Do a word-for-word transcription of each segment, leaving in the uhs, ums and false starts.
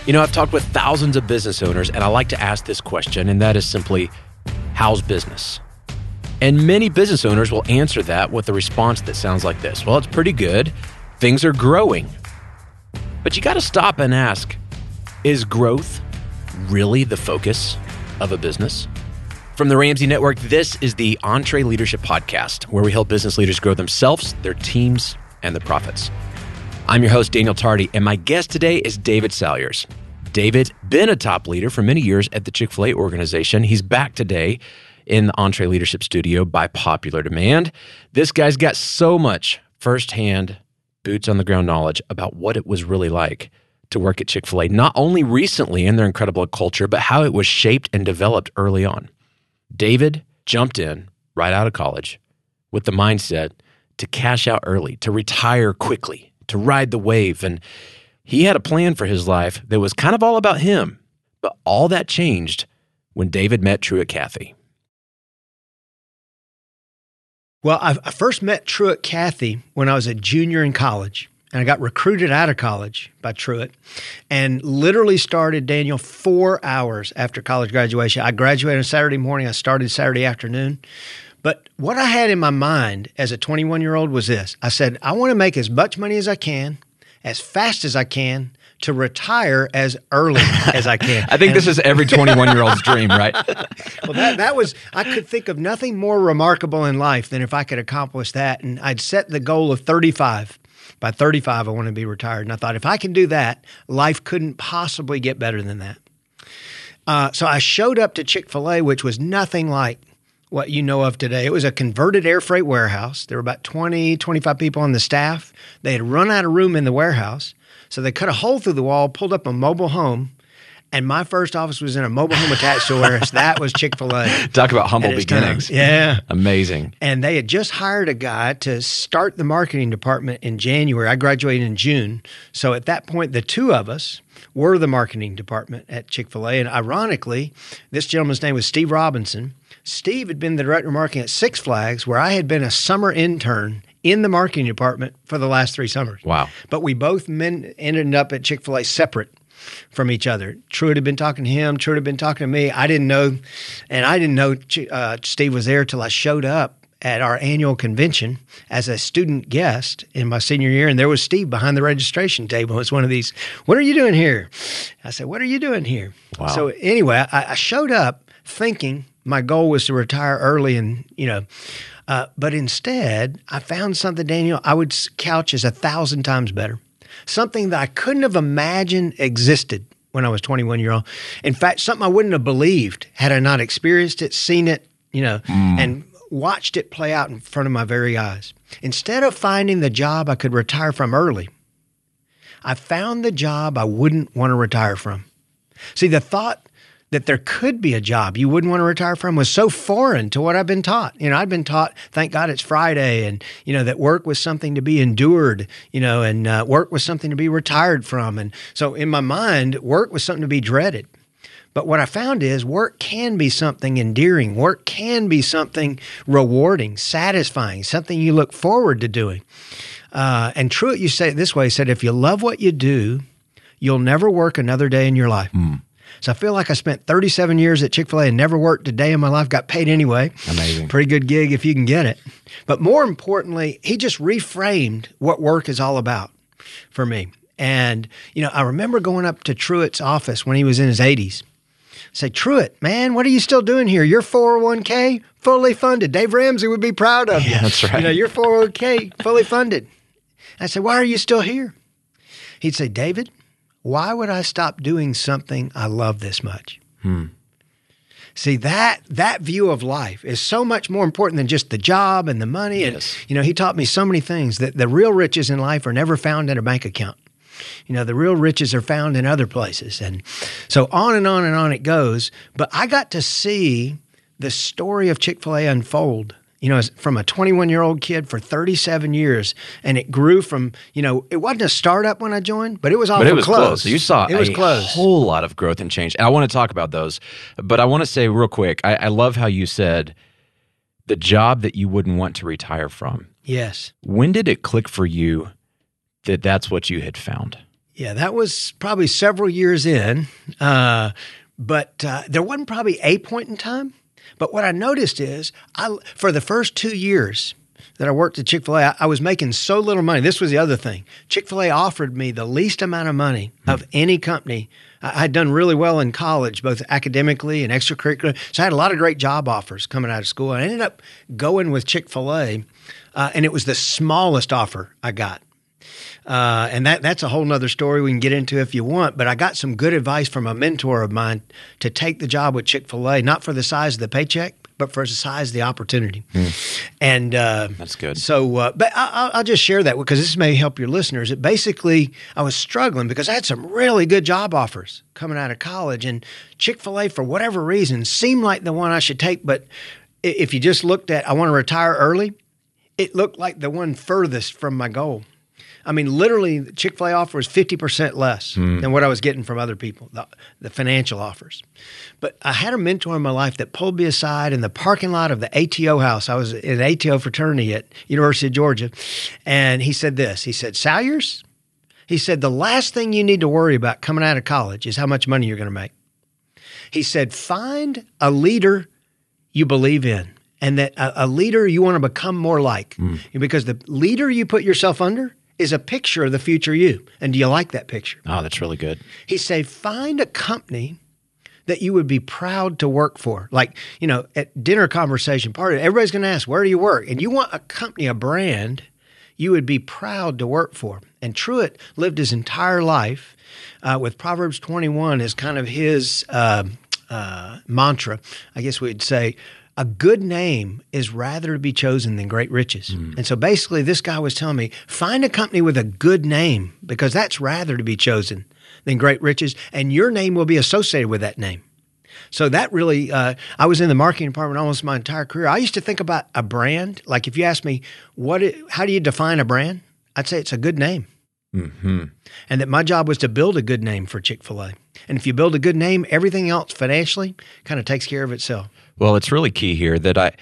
You know, I've talked with thousands of business owners, and I like to ask this question, and that is simply, how's business? And many business owners will answer that with a response that sounds like this. Well, it's pretty good. Things are growing. But you got to stop and ask, is growth really the focus of a business? From the Ramsey Network, this is the EntreLeadership Podcast, where we help business leaders grow themselves, their teams, and their profits. I'm your host, Daniel Tardy, and my guest today is David Salyers. David, been a top leader for many years at the Chick-fil-A organization. He's back today in the EntreLeadership studio by popular demand. This guy's got so much firsthand, boots-on-the-ground knowledge about what it was really like to work at Chick-fil-A, not only recently in their incredible culture, but how it was shaped and developed early on. David jumped in right out of college with the mindset to cash out early, to retire quickly, to ride the wave. And he had a plan for his life that was kind of all about him. But all that changed when David met Truett Cathy. Well, I, I first met Truett Cathy when I was a junior in college. And I got recruited out of college by Truett and literally started, Daniel, four hours after college graduation. I graduated on Saturday morning. I started Saturday afternoon. But what I had in my mind as a twenty-one-year-old was this. I said, I want to make as much money as I can, as fast as I can, to retire as early as I can. I think and, this is every twenty-one-year-old's dream, right? Well, that that was, I could think of nothing more remarkable in life than if I could accomplish that. And I'd set the goal of thirty-five. By thirty-five, I want to be retired. And I thought, if I can do that, life couldn't possibly get better than that. Uh, so I showed up to Chick-fil-A, which was nothing like what you know of today. It was a converted air freight warehouse. There were about twenty, twenty-five people on the staff. They had run out of room in the warehouse. So they cut a hole through the wall, pulled up a mobile home, and my first office was in a mobile home attached to a warehouse. That was Chick-fil-A. Talk about humble beginnings. Time. Yeah. Amazing. And they had just hired a guy to start the marketing department in January. I graduated in June. So at that point, the two of us were the marketing department at Chick-fil-A. And ironically, this gentleman's name was Steve Robinson. Steve had been the director of marketing at Six Flags, where I had been a summer intern in the marketing department for the last three summers. Wow. But we both men ended up at Chick-fil-A separate from each other. Truett had been talking to him. Truett had been talking to me. I didn't know, and I didn't know uh, Steve was there till I showed up at our annual convention as a student guest in my senior year, and there was Steve behind the registration table. It was one of these, what are you doing here? I said, what are you doing here? Wow. So anyway, I, I showed up thinking my goal was to retire early and, you know, uh, but instead I found something, Daniel, I would couch as a thousand times better. Something that I couldn't have imagined existed when I was twenty-one year old. In fact, something I wouldn't have believed had I not experienced it, seen it, you know, mm. and watched it play out in front of my very eyes. Instead of finding the job I could retire from early, I found the job I wouldn't want to retire from. See, the thought that there could be a job you wouldn't want to retire from was so foreign to what I've been taught. You know, I'd been taught, thank God it's Friday, and, you know, that work was something to be endured, you know, and uh, work was something to be retired from. And so in my mind, work was something to be dreaded. But what I found is work can be something endearing. Work can be something rewarding, satisfying, something you look forward to doing. Uh, and Truett, you say it this way, he said, if you love what you do, you'll never work another day in your life. Mm. So I feel like I spent thirty-seven years at Chick-fil-A and never worked a day in my life, got paid anyway. Amazing. Pretty good gig if you can get it. But more importantly, he just reframed what work is all about for me. And, you know, I remember going up to Truett's office when he was in his eighties. Say, Truett, man, what are you still doing here? Your four oh one k fully funded. Dave Ramsey would be proud of you. Yeah, that's right. You know, your four oh one k fully funded. I said, why are you still here? He'd say, David, why would I stop doing something I love this much? Hmm. See, that that view of life is so much more important than just the job and the money. Yes. And, you know, he taught me so many things that the real riches in life are never found in a bank account. You know, the real riches are found in other places. And so on and on and on it goes. But I got to see the story of Chick-fil-A unfold, you know, from a twenty-one-year-old kid for thirty-seven years. And it grew from, you know, it wasn't a startup when I joined, but it was awful But it was close. close. You saw it was a close. whole lot of growth and change. And I want to talk about those. But I want to say real quick, I, I love how you said the job that you wouldn't want to retire from. Yes. When did it click for you that that's what you had found? Yeah, that was probably several years in, uh, but uh, there wasn't probably a point in time. But what I noticed is, I for the first two years that I worked at Chick-fil-A, I, I was making so little money. This was the other thing. Chick-fil-A offered me the least amount of money of any company. I had done really well in college, both academically and extracurricular. So I had a lot of great job offers coming out of school. I ended up going with Chick-fil-A, uh, and it was the smallest offer I got. Uh, and that that's a whole nother story we can get into if you want. But I got some good advice from a mentor of mine to take the job with Chick-fil-A, not for the size of the paycheck, but for the size of the opportunity. Mm. And uh, that's good. So, uh, but I, I'll just share that because this may help your listeners. It basically, I was struggling because I had some really good job offers coming out of college, and Chick-fil-A, for whatever reason, seemed like the one I should take. But if you just looked at, I want to retire early, it looked like the one furthest from my goal. I mean, literally, the Chick-fil-A offer was fifty percent less mm. than what I was getting from other people, the, the financial offers. But I had a mentor in my life that pulled me aside in the parking lot of the A T O house. I was in an A T O fraternity at University of Georgia. And he said this. He said, Salyers, he said, the last thing you need to worry about coming out of college is how much money you're going to make. He said, find a leader you believe in and that a, a leader you want to become more like. Mm. Because the leader you put yourself under is a picture of the future you. And do you like that picture? Oh, that's really good. He said, find a company that you would be proud to work for. Like, you know, at dinner conversation party, everybody's going to ask, where do you work? And you want a company, a brand you would be proud to work for. And Truett lived his entire life uh, with Proverbs twenty-one as kind of his uh, uh, mantra. I guess we'd say, a good name is rather to be chosen than great riches. Mm. And so basically this guy was telling me, find a company with a good name because that's rather to be chosen than great riches, and your name will be associated with that name. So that really, uh, I was in the marketing department almost my entire career. I used to think about a brand. Like if you ask me, what? It, how do you define a brand? I'd say it's a good name. Mm-hmm. And that my job was to build a good name for Chick-fil-A. And if you build a good name, everything else financially kind of takes care of itself. Well, it's really key here that I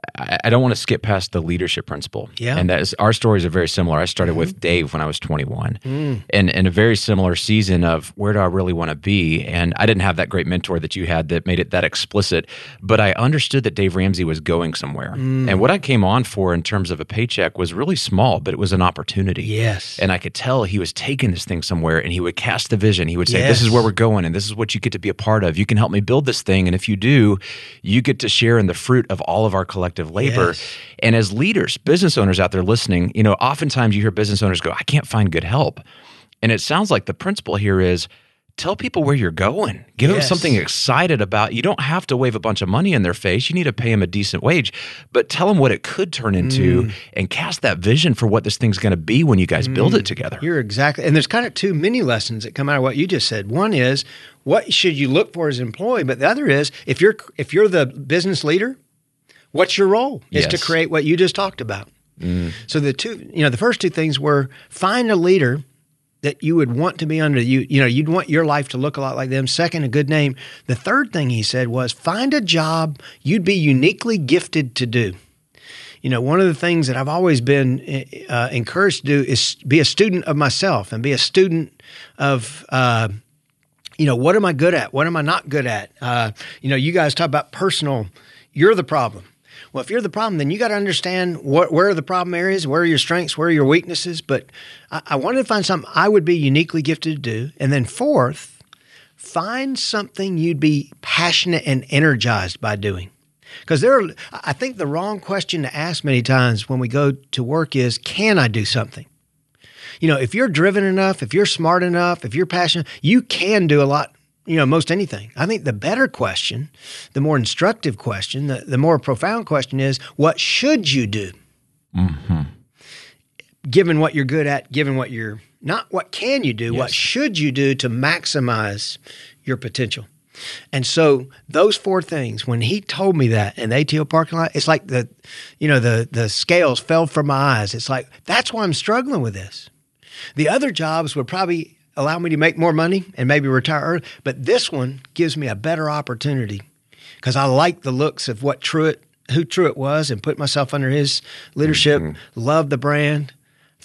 I don't want to skip past the leadership principle. Yeah. And that is, our stories are very similar. I started mm-hmm. with Dave when I was twenty-one. Mm. And in a very similar season of where do I really want to be? And I didn't have that great mentor that you had that made it that explicit, but I understood that Dave Ramsey was going somewhere. Mm. And what I came on for in terms of a paycheck was really small, but it was an opportunity. Yes. And I could tell he was taking this thing somewhere, and he would cast the vision. He would say, yes. this is where we're going, and this is what you get to be a part of. You can help me build this thing. And if you do, you get to share in the fruit of all of our collective labor. Yes. And as leaders, business owners out there listening, you know, oftentimes you hear business owners go, I can't find good help. And it sounds like the principle here is tell people where you're going. Give yes. them something excited about. You don't have to wave a bunch of money in their face. You need to pay them a decent wage, but tell them what it could turn into mm. and cast that vision for what this thing's going to be when you guys mm. build it together. You're exactly. And there's kind of two mini lessons that come out of what you just said. One is what should you look for as an employee? But the other is if you're if you're the business leader, what's your role? Is yes. to create what you just talked about. Mm. So the two, you know, the first two things were find a leader that you would want to be under. You, you know, you'd want your life to look a lot like them. Second, a good name. The third thing he said was find a job you'd be uniquely gifted to do. You know, one of the things that I've always been uh, encouraged to do is be a student of myself and be a student of, uh, you know, what am I good at? What am I not good at? Uh, you know, you guys talk about personal, you're the problem. Well, if you're the problem, then you got to understand what, where are the problem areas, where are your strengths, where are your weaknesses. But I, I wanted to find something I would be uniquely gifted to do. And then fourth, find something you'd be passionate and energized by doing. Because there are, I think the wrong question to ask many times when we go to work is, can I do something? You know, if you're driven enough, if you're smart enough, if you're passionate, you can do a lot. You know, most anything. I think the better question, the more instructive question, the, the more profound question is, what should you do? Mm-hmm. Given what you're good at, given what you're not, what can you do? Yes. What should you do to maximize your potential? And so those four things, when he told me that in the A T O parking lot, it's like the, you know, the the scales fell from my eyes. It's like, that's why I'm struggling with this. The other jobs would probably allow me to make more money and maybe retire early. But this one gives me a better opportunity because I like the looks of what Truett, who Truett was, and put myself under his leadership, mm-hmm. love the brand,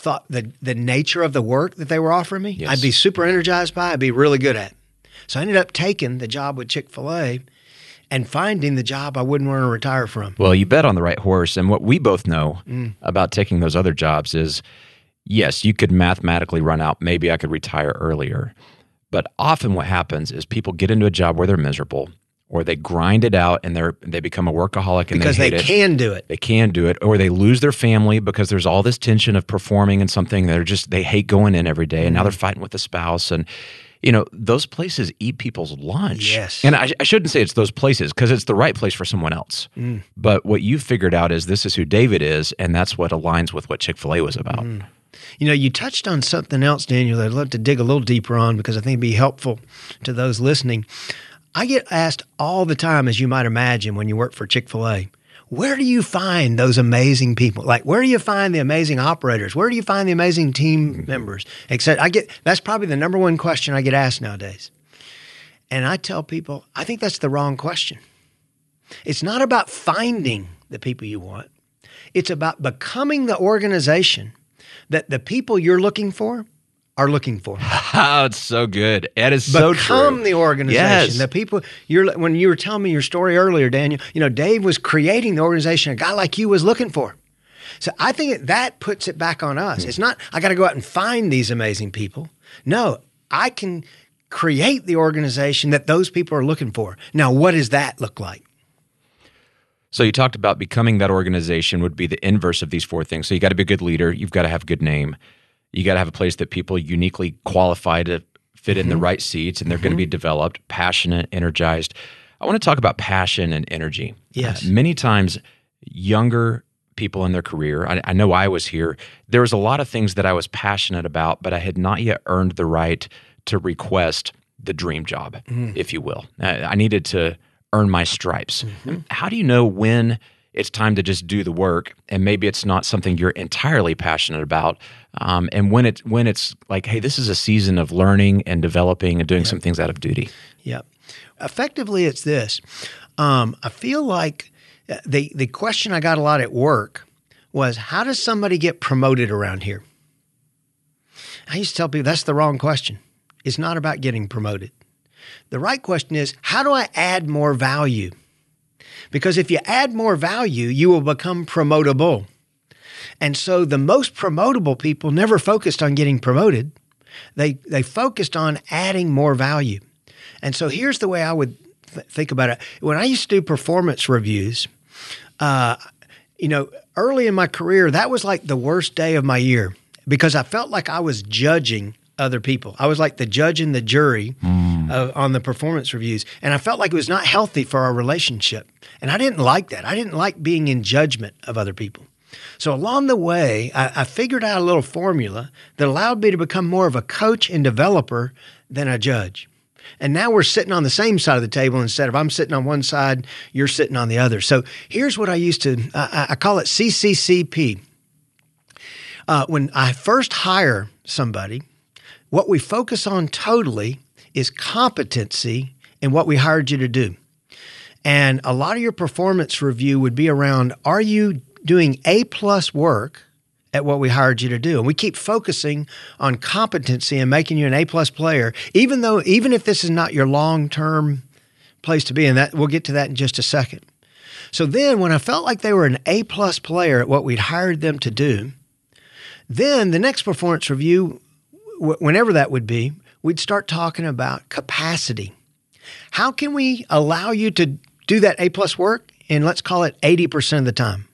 thought the, the nature of the work that they were offering me, Yes. I'd be super energized by, I'd be really good at. So I ended up taking the job with Chick-fil-A and finding the job I wouldn't want to retire from. Well, you bet on the right horse. And what we both know mm. about taking those other jobs is, yes, you could mathematically run out, maybe I could retire earlier. But often what happens is people get into a job where they're miserable, or they grind it out and they're they become a workaholic and because they hate they it. can do it. They can do it, or they lose their family because there's all this tension of performing in something they're just they hate going in every day, and mm. now they're fighting with the spouse. And you know, those places eat people's lunch. Yes. And I, I shouldn't say it's those places because it's the right place for someone else. Mm. But what you figured out is this is who David is, and that's what aligns with what Chick-fil-A was about. Mm. You know, you touched on something else, Daniel, that I'd love to dig a little deeper on because I think it'd be helpful to those listening. I get asked all the time, as you might imagine, when you work for Chick-fil-A, where do you find those amazing people? Like, where do you find the amazing operators? Where do you find the amazing team members? Except I get that's probably the number one question I get asked nowadays. And I tell people, I think that's the wrong question. It's not about finding the people you want. It's about becoming the organization that the people you're looking for are looking for. Oh, it's so good. It is so true. Become the organization. Yes. The people you're when you were telling me your story earlier, Daniel, you know, Dave was creating the organization a guy like you was looking for. So I think that puts it back on us. Mm. It's not I got to go out and find these amazing people. No, I can create the organization that those people are looking for. Now, what does that look like? So you talked about becoming that organization would be the inverse of these four things. So you got to be a good leader. You've got to have a good name. You got to have a place that people uniquely qualify to fit in mm-hmm. the right seats, and they're mm-hmm. going to be developed, passionate, energized. I want to talk about passion and energy. Yes. Uh, many times, younger people in their career, I, I know I was here, there was a lot of things that I was passionate about, but I had not yet earned the right to request the dream job, mm. if you will. I, I needed to earn my stripes. Mm-hmm. How do you know when it's time to just do the work, and maybe it's not something you're entirely passionate about, um, and when it's when it's like, hey, this is a season of learning and developing and doing yep. some things out of duty? Yep. Effectively, it's this. Um, I feel like the the question I got a lot at work was, how does somebody get promoted around here? I used to tell people that's the wrong question. It's not about getting promoted. The right question is, how do I add more value? Because if you add more value, you will become promotable. And so the most promotable people never focused on getting promoted. They they focused on adding more value. And so here's the way I would th- think about it. When I used to do performance reviews, uh, you know, early in my career, that was like the worst day of my year because I felt like I was judging other people. I was like the judge and the jury mm. uh, on the performance reviews. And I felt like it was not healthy for our relationship. And I didn't like that. I didn't like being in judgment of other people. So along the way, I, I figured out a little formula that allowed me to become more of a coach and developer than a judge. And now we're sitting on the same side of the table instead of I'm sitting on one side, you're sitting on the other. So here's what I used to, uh, I call it C C C P. Uh, when I first hire somebody, what we focus on totally is competency in what we hired you to do. And a lot of your performance review would be around, are you doing A-plus work at what we hired you to do? And we keep focusing on competency and making you an A-plus player, even though, even if this is not your long-term place to be, and that we'll get to that in just a second. So then when I felt like they were an A-plus player at what we'd hired them to do, then the next performance review, whenever that would be, we'd start talking about capacity. How can we allow you to do that A-plus work in, let's call it eighty percent of the time?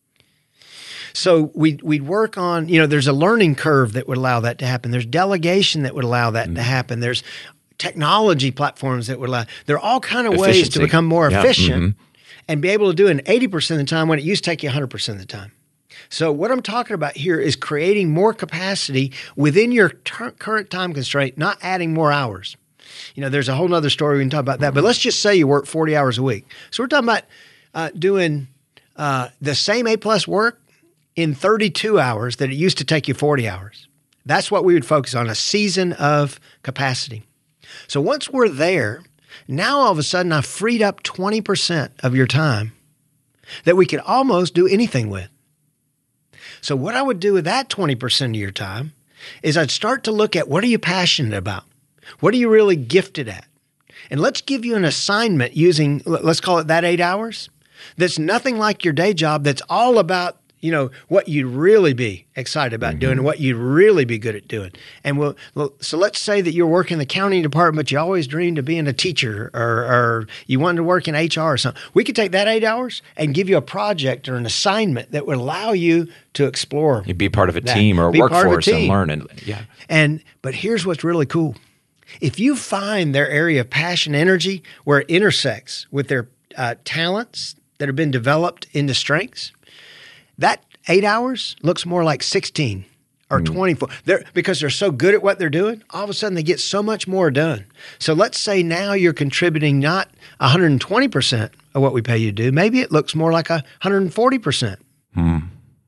So we'd, we'd work on, you know, there's a learning curve that would allow that to happen. There's delegation that would allow that mm-hmm. to happen. There's technology platforms that would allow. There are all kind of ways to become more yeah. efficient mm-hmm. and be able to do it in eighty percent of the time when it used to take you one hundred percent of the time. So what I'm talking about here is creating more capacity within your ter- current time constraint, not adding more hours. You know, there's a whole nother story we can talk about that, but let's just say you work forty hours a week. So we're talking about uh, doing uh, the same A-plus work in thirty-two hours that it used to take you forty hours. That's what we would focus on, a season of capacity. So once we're there, now all of a sudden I've freed up twenty percent of your time that we could almost do anything with. So what I would do with that twenty percent of your time is I'd start to look at what are you passionate about? What are you really gifted at? And let's give you an assignment using, let's call it that eight hours, that's nothing like your day job, that's all about, you know, what you'd really be excited about mm-hmm. doing and what you'd really be good at doing. And we'll, so let's say that you're working in the accounting department, but you always dreamed of being a teacher or, or you wanted to work in H R or something. We could take that eight hours and give you a project or an assignment that would allow you to explore. You'd be part of a that. team or a be workforce a and learn. And, yeah. And, but here's what's really cool. If you find their area of passion, energy, where it intersects with their uh, talents that have been developed into strengths, that eight hours looks more like sixteen or mm. twenty-four. They're, because they're so good at what they're doing, all of a sudden they get so much more done. So let's say now you're contributing not one hundred twenty percent of what we pay you to do. Maybe it looks more like one hundred forty percent. Mm.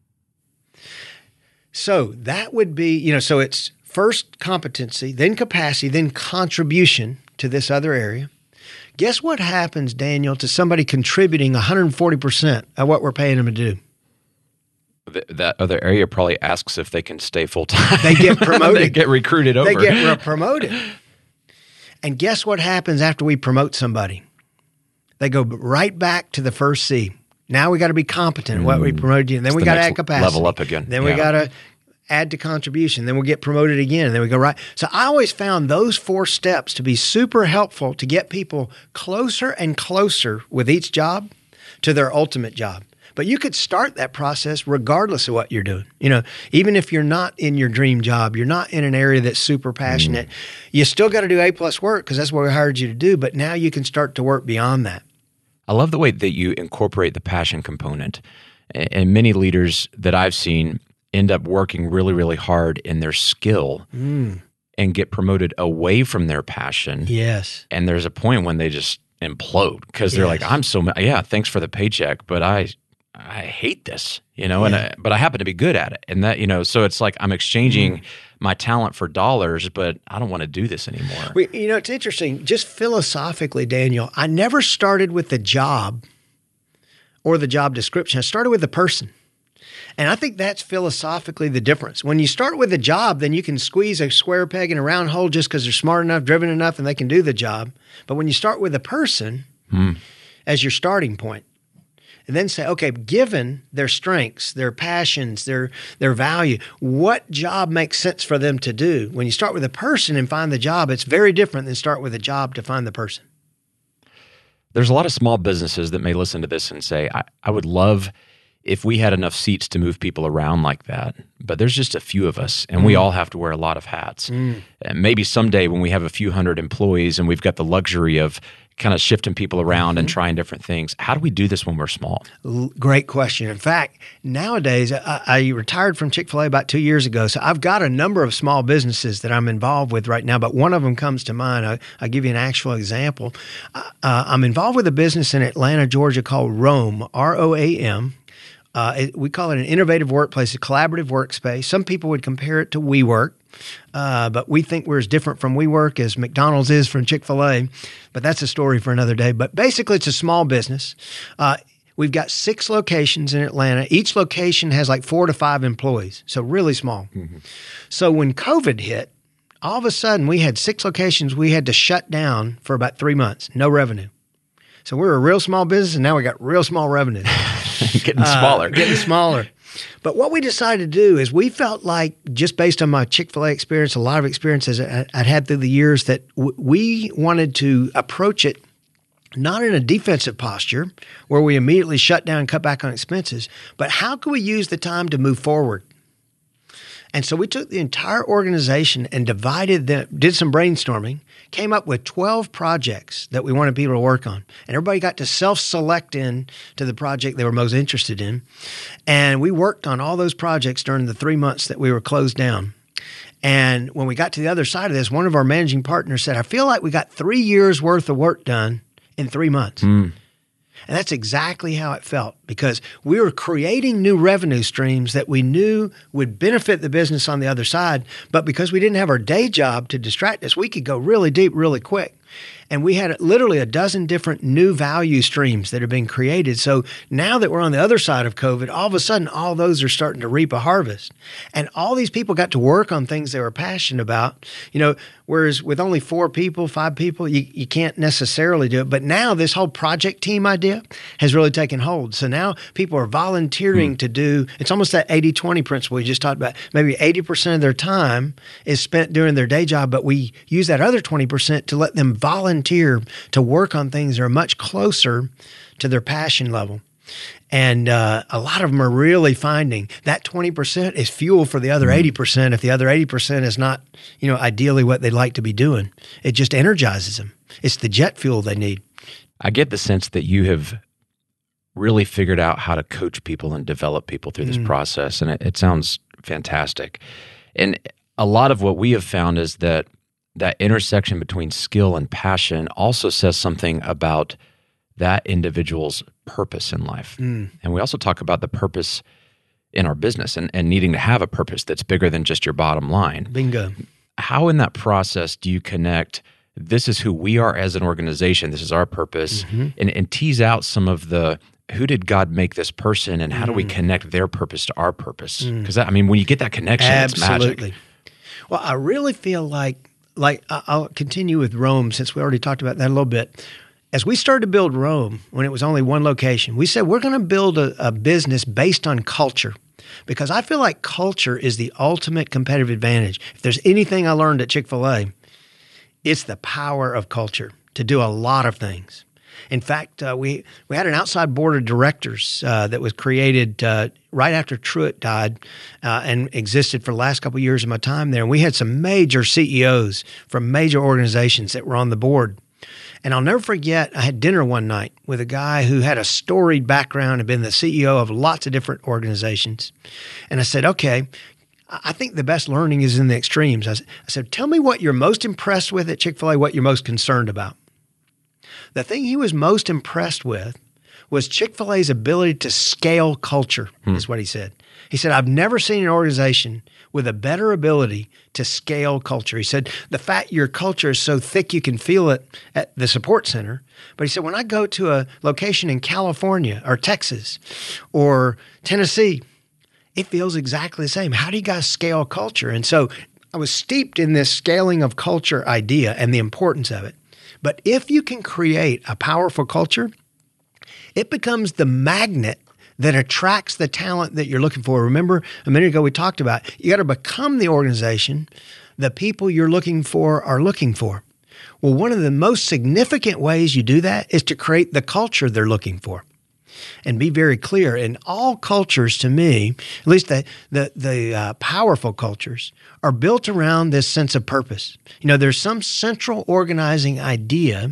So that would be, you know, so it's first competency, then capacity, then contribution to this other area. Guess what happens, Daniel, to somebody contributing one hundred forty percent of what we're paying them to do? Th- that other area probably asks if they can stay full-time. They get promoted. They get recruited over. They get re- promoted. And guess what happens after we promote somebody? They go right back to the first C. Now we got to be competent at what we promoted you. And then it's we the got to add capacity. Level up again. Then yeah. we got to add to contribution. Then we'll get promoted again. And then we go right. So I always found those four steps to be super helpful to get people closer and closer with each job to their ultimate job. But you could start that process regardless of what you're doing. You know, even if you're not in your dream job, you're not in an area that's super passionate, mm. you still got to do A-plus work because that's what we hired you to do. But now you can start to work beyond that. I love the way that you incorporate the passion component. And many leaders that I've seen end up working really, really hard in their skill mm. and get promoted away from their passion. Yes. And there's a point when they just implode because they're yes. like, I'm so, yeah, thanks for the paycheck, but I I hate this, you know, yeah. and I, but I happen to be good at it. And that, you know, so it's like I'm exchanging mm. my talent for dollars, but I don't want to do this anymore. We, you know, it's interesting. Just philosophically, Daniel, I never started with the job or the job description. I started with the person. And I think that's philosophically the difference. When you start with a job, then you can squeeze a square peg in a round hole just because they're smart enough, driven enough, and they can do the job. But when you start with a person mm. as your starting point, and then say, okay, given their strengths, their passions, their their value, what job makes sense for them to do? When you start with a person and find the job, it's very different than start with a job to find the person. There's a lot of small businesses that may listen to this and say, I, I would love if we had enough seats to move people around like that, but there's just a few of us, and mm. we all have to wear a lot of hats. Mm. And maybe someday when we have a few hundred employees and we've got the luxury of kind of shifting people around mm-hmm. and trying different things, how do we do this when we're small? Great question. In fact, nowadays, I, I retired from Chick-fil-A about two years ago, so I've got a number of small businesses that I'm involved with right now, but one of them comes to mind. I, I'll give you an actual example. Uh, I'm involved with a business in Atlanta, Georgia called Roam, R O A M. Uh, it, we call it an innovative workplace, a collaborative workspace. Some people would compare it to WeWork, uh, but we think we're as different from WeWork as McDonald's is from Chick-fil-A. But that's a story for another day. But basically, it's a small business. Uh, we've got six locations in Atlanta. Each location has like four to five employees, so really small. Mm-hmm. So when COVID hit, all of a sudden, we had six locations we had to shut down for about three months, no revenue. So we're a real small business, and now we got real small revenue. Getting smaller. Uh, getting smaller. But what we decided to do is we felt like, just based on my Chick-fil-A experience, a lot of experiences I'd had through the years, that w- we wanted to approach it not in a defensive posture where we immediately shut down and cut back on expenses, but how can we use the time to move forward? And so we took the entire organization and divided them, did some brainstorming, came up with twelve projects that we wanted people to work on. And everybody got to self-select in to the project they were most interested in. And we worked on all those projects during the three months that we were closed down. And when we got to the other side of this, one of our managing partners said, I feel like we got three years worth of work done in three months. Mm. And that's exactly how it felt, because we were creating new revenue streams that we knew would benefit the business on the other side. But because we didn't have our day job to distract us, we could go really deep, really quick. And we had literally a dozen different new value streams that are being created. So now that we're on the other side of COVID, all of a sudden, all those are starting to reap a harvest. And all these people got to work on things they were passionate about, you know, whereas with only four people, five people, you, you can't necessarily do it. But now this whole project team idea has really taken hold. So now people are volunteering mm. to do, it's almost that eighty twenty principle we just talked about. Maybe eighty percent of their time is spent doing their day job, but we use that other twenty percent to let them volunteer to work on things that are much closer to their passion level. And uh, a lot of them are really finding that twenty percent is fuel for the other eighty percent. If the other eighty percent is not, you know, ideally what they'd like to be doing, it just energizes them. It's the jet fuel they need. I get the sense that you have really figured out how to coach people and develop people through this mm. process. And it, it sounds fantastic. And a lot of what we have found is that that intersection between skill and passion also says something about that individual's purpose in life. Mm. And we also talk about the purpose in our business and, and needing to have a purpose that's bigger than just your bottom line. Bingo. How in that process do you connect, this is who we are as an organization, this is our purpose, mm-hmm. and, and tease out some of the, who did God make this person and how mm. do we connect their purpose to our purpose? Because, mm. I mean, when you get that connection, Absolutely. It's magic. Well, I really feel like, like I'll continue with Rome since we already talked about that a little bit. As we started to build Rome, when it was only one location, we said we're going to build a, a business based on culture because I feel like culture is the ultimate competitive advantage. If there's anything I learned at Chick-fil-A, it's the power of culture to do a lot of things. In fact, uh, we, we had an outside board of directors uh, that was created uh, right after Truett died uh, and existed for the last couple of years of my time there. And we had some major C E Os from major organizations that were on the board. And I'll never forget, I had dinner one night with a guy who had a storied background, had been the C E O of lots of different organizations. And I said, okay, I think the best learning is in the extremes. I said, tell me what you're most impressed with at Chick-fil-A, what you're most concerned about. The thing he was most impressed with was Chick-fil-A's ability to scale culture, hmm. is what he said. He said, I've never seen an organization with a better ability to scale culture. He said, the fact your culture is so thick you can feel it at the support center. But he said, when I go to a location in California or Texas or Tennessee, it feels exactly the same. How do you guys scale culture? And so I was steeped in this scaling of culture idea and the importance of it. But if you can create a powerful culture, it becomes the magnet that attracts the talent that you're looking for. Remember, a minute ago we talked about you got to become the organization the people you're looking for are looking for. Well, one of the most significant ways you do that is to create the culture they're looking for. And be very clear, in all cultures to me, at least the the, the uh, powerful cultures, are built around this sense of purpose. You know, there's some central organizing idea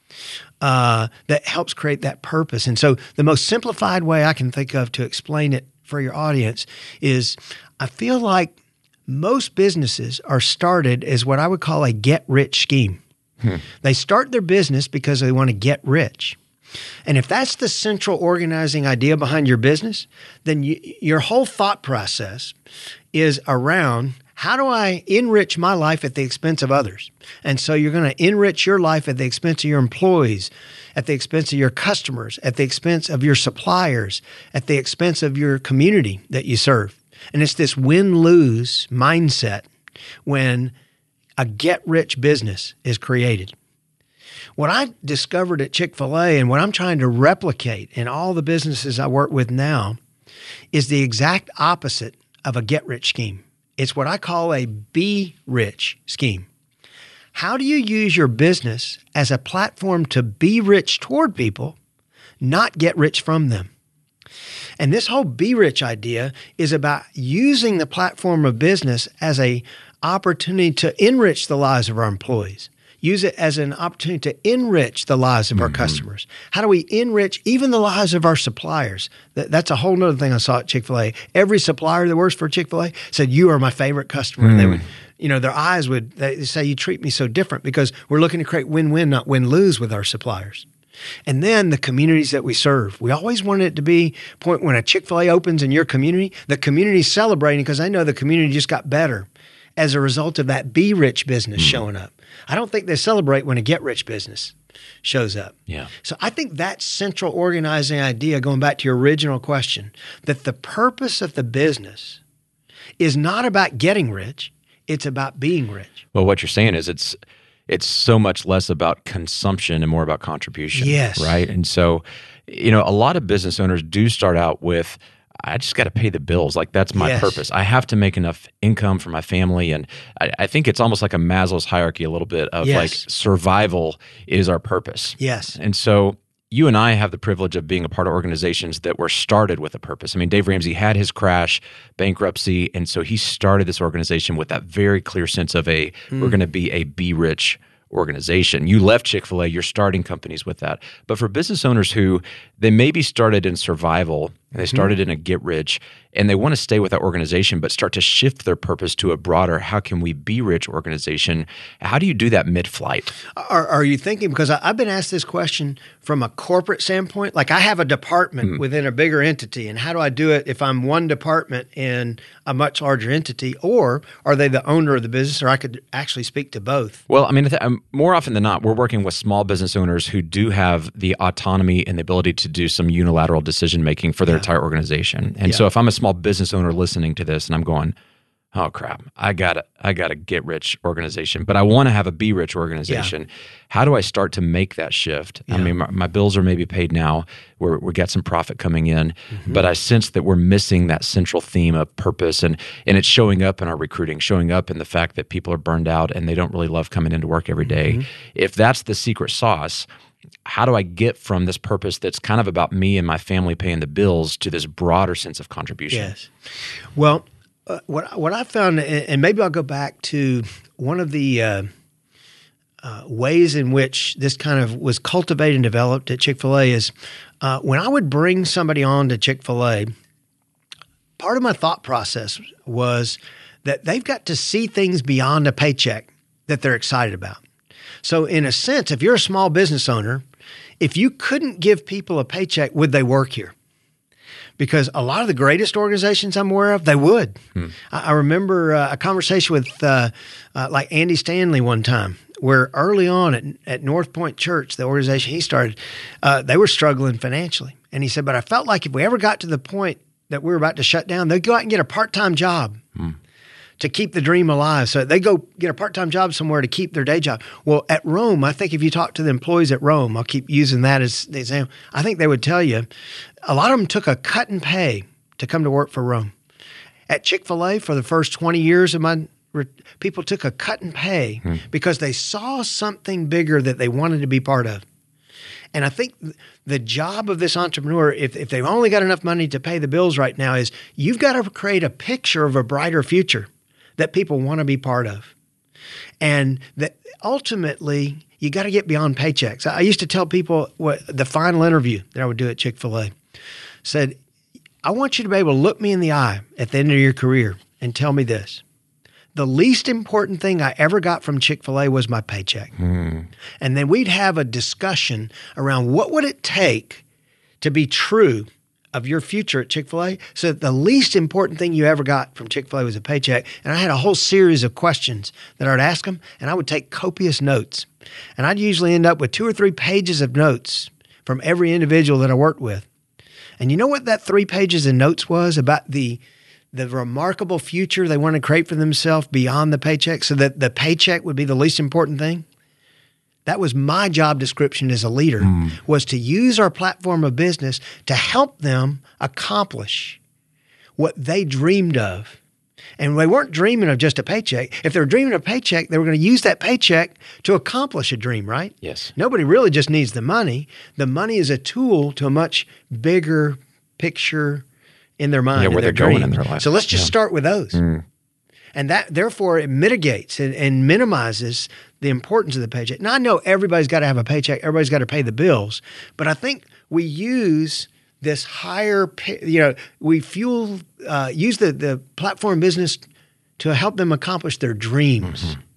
uh, that helps create that purpose. And so the most simplified way I can think of to explain it for your audience is I feel like most businesses are started as what I would call a get-rich scheme. Hmm. They start their business because they want to get rich. And if that's the central organizing idea behind your business, then you, your whole thought process is around how do I enrich my life at the expense of others? And so you're going to enrich your life at the expense of your employees, at the expense of your customers, at the expense of your suppliers, at the expense of your community that you serve. And it's this win-lose mindset when a get-rich business is created. What I discovered at Chick-fil-A and what I'm trying to replicate in all the businesses I work with now is the exact opposite of a get-rich scheme. It's what I call a be-rich scheme. How do you use your business as a platform to be rich toward people, not get rich from them? And this whole be rich idea is about using the platform of business as an opportunity to enrich the lives of our employees. Use it as an opportunity to enrich the lives of mm-hmm. our customers. How do we enrich even the lives of our suppliers? That, that's a whole nother thing I saw at Chick-fil-A. Every supplier that works for Chick-fil-A said, you are my favorite customer. Mm. They would, you know, their eyes would they say, you treat me so different because we're looking to create win-win, not win-lose with our suppliers. And then the communities that we serve. We always wanted it to be a point when a Chick-fil-A opens in your community, the community's celebrating because they know the community just got better as a result of that be rich business mm. showing up. I don't think they celebrate when a get rich business shows up. Yeah. So I think that central organizing idea, going back to your original question, that the purpose of the business is not about getting rich, it's about being rich. Well, what you're saying is it's it's so much less about consumption and more about contribution. Yes. Right? And so, you know, a lot of business owners do start out with, I just got to pay the bills. Like that's my yes. purpose. I have to make enough income for my family. And I, I think it's almost like a Maslow's hierarchy a little bit of yes. like survival is our purpose. Yes. And so you and I have the privilege of being a part of organizations that were started with a purpose. I mean, Dave Ramsey had his crash, bankruptcy, and so he started this organization with that very clear sense of a, mm. we're going to be a be rich organization. You left Chick-fil-A, you're starting companies with that. But for business owners who they maybe started in survival and they started mm-hmm. in a get rich and they want to stay with that organization but start to shift their purpose to a broader how can we be rich organization, how do you do that mid-flight? Are, are you thinking, because I, I've been asked this question from a corporate standpoint, like I have a department mm-hmm. within a bigger entity, and how do I do it if I'm one department in a much larger entity, or are they the owner of the business, or I could actually speak to both? Well, I mean, more often than not, we're working with small business owners who do have the autonomy and the ability to do some unilateral decision-making for their yeah. entire organization. And yeah. so if I'm a small business owner listening to this and I'm going, oh crap, I gotta, I gotta get rich organization, but I want to have a be rich organization. Yeah. How do I start to make that shift? Yeah. I mean, my, my bills are maybe paid now. We're, we got some profit coming in, mm-hmm. but I sense that we're missing that central theme of purpose, and and it's showing up in our recruiting, showing up in the fact that people are burned out and they don't really love coming into work every day. Mm-hmm. If that's the secret sauce, how do I get from this purpose that's kind of about me and my family paying the bills to this broader sense of contribution? Yes. Well, uh, what what I found, and maybe I'll go back to one of the uh, uh, ways in which this kind of was cultivated and developed at Chick-fil-A is uh, when I would bring somebody on to Chick-fil-A, part of my thought process was that they've got to see things beyond a paycheck that they're excited about. So in a sense, if you're a small business owner, if you couldn't give people a paycheck, would they work here? Because a lot of the greatest organizations I'm aware of, they would. Hmm. I, I remember uh, a conversation with uh, uh, like Andy Stanley one time, where early on at, at North Point Church, the organization he started, uh, they were struggling financially. And he said, but I felt like if we ever got to the point that we were about to shut down, they'd go out and get a part-time job. Hmm. to keep the dream alive. So they go get a part-time job somewhere to keep their day job. Well, at Rome, I think if you talk to the employees at Rome, I'll keep using that as the example, I think they would tell you a lot of them took a cut in pay to come to work for Rome. At Chick-fil-A, for the first twenty years of my people took a cut in pay hmm. because they saw something bigger that they wanted to be part of. And I think the job of this entrepreneur, if, if they've only got enough money to pay the bills right now, is you've got to create a picture of a brighter future that people want to be part of. And that ultimately, you got to get beyond paychecks. I used to tell people what the final interview that I would do at Chick-fil-A said, I want you to be able to look me in the eye at the end of your career and tell me this. The least important thing I ever got from Chick-fil-A was my paycheck. Mm. And then we'd have a discussion around what would it take to be true of your future at Chick-fil-A, so that the least important thing you ever got from Chick-fil-A was a paycheck. And I had a whole series of questions that I'd ask them, and I would take copious notes. And I'd usually end up with two or three pages of notes from every individual that I worked with. And you know what that three pages of notes was about the the remarkable future they want to create for themselves beyond the paycheck, so that the paycheck would be the least important thing? That was my job description as a leader, mm. was to use our platform of business to help them accomplish what they dreamed of. And they weren't dreaming of just a paycheck. If they were dreaming of a paycheck, they were going to use that paycheck to accomplish a dream, right? Yes. Nobody really just needs the money. The money is a tool to a much bigger picture in their mind. Yeah, where their they're dream. going in their life. So let's just yeah. start with those. Mm. And that, therefore, it mitigates and, and minimizes the importance of the paycheck. Now, I know everybody's got to have a paycheck. Everybody's got to pay the bills. But I think we use this higher, pay, you know, we fuel, uh, use the, the platform business to help them accomplish their dreams, mm-hmm.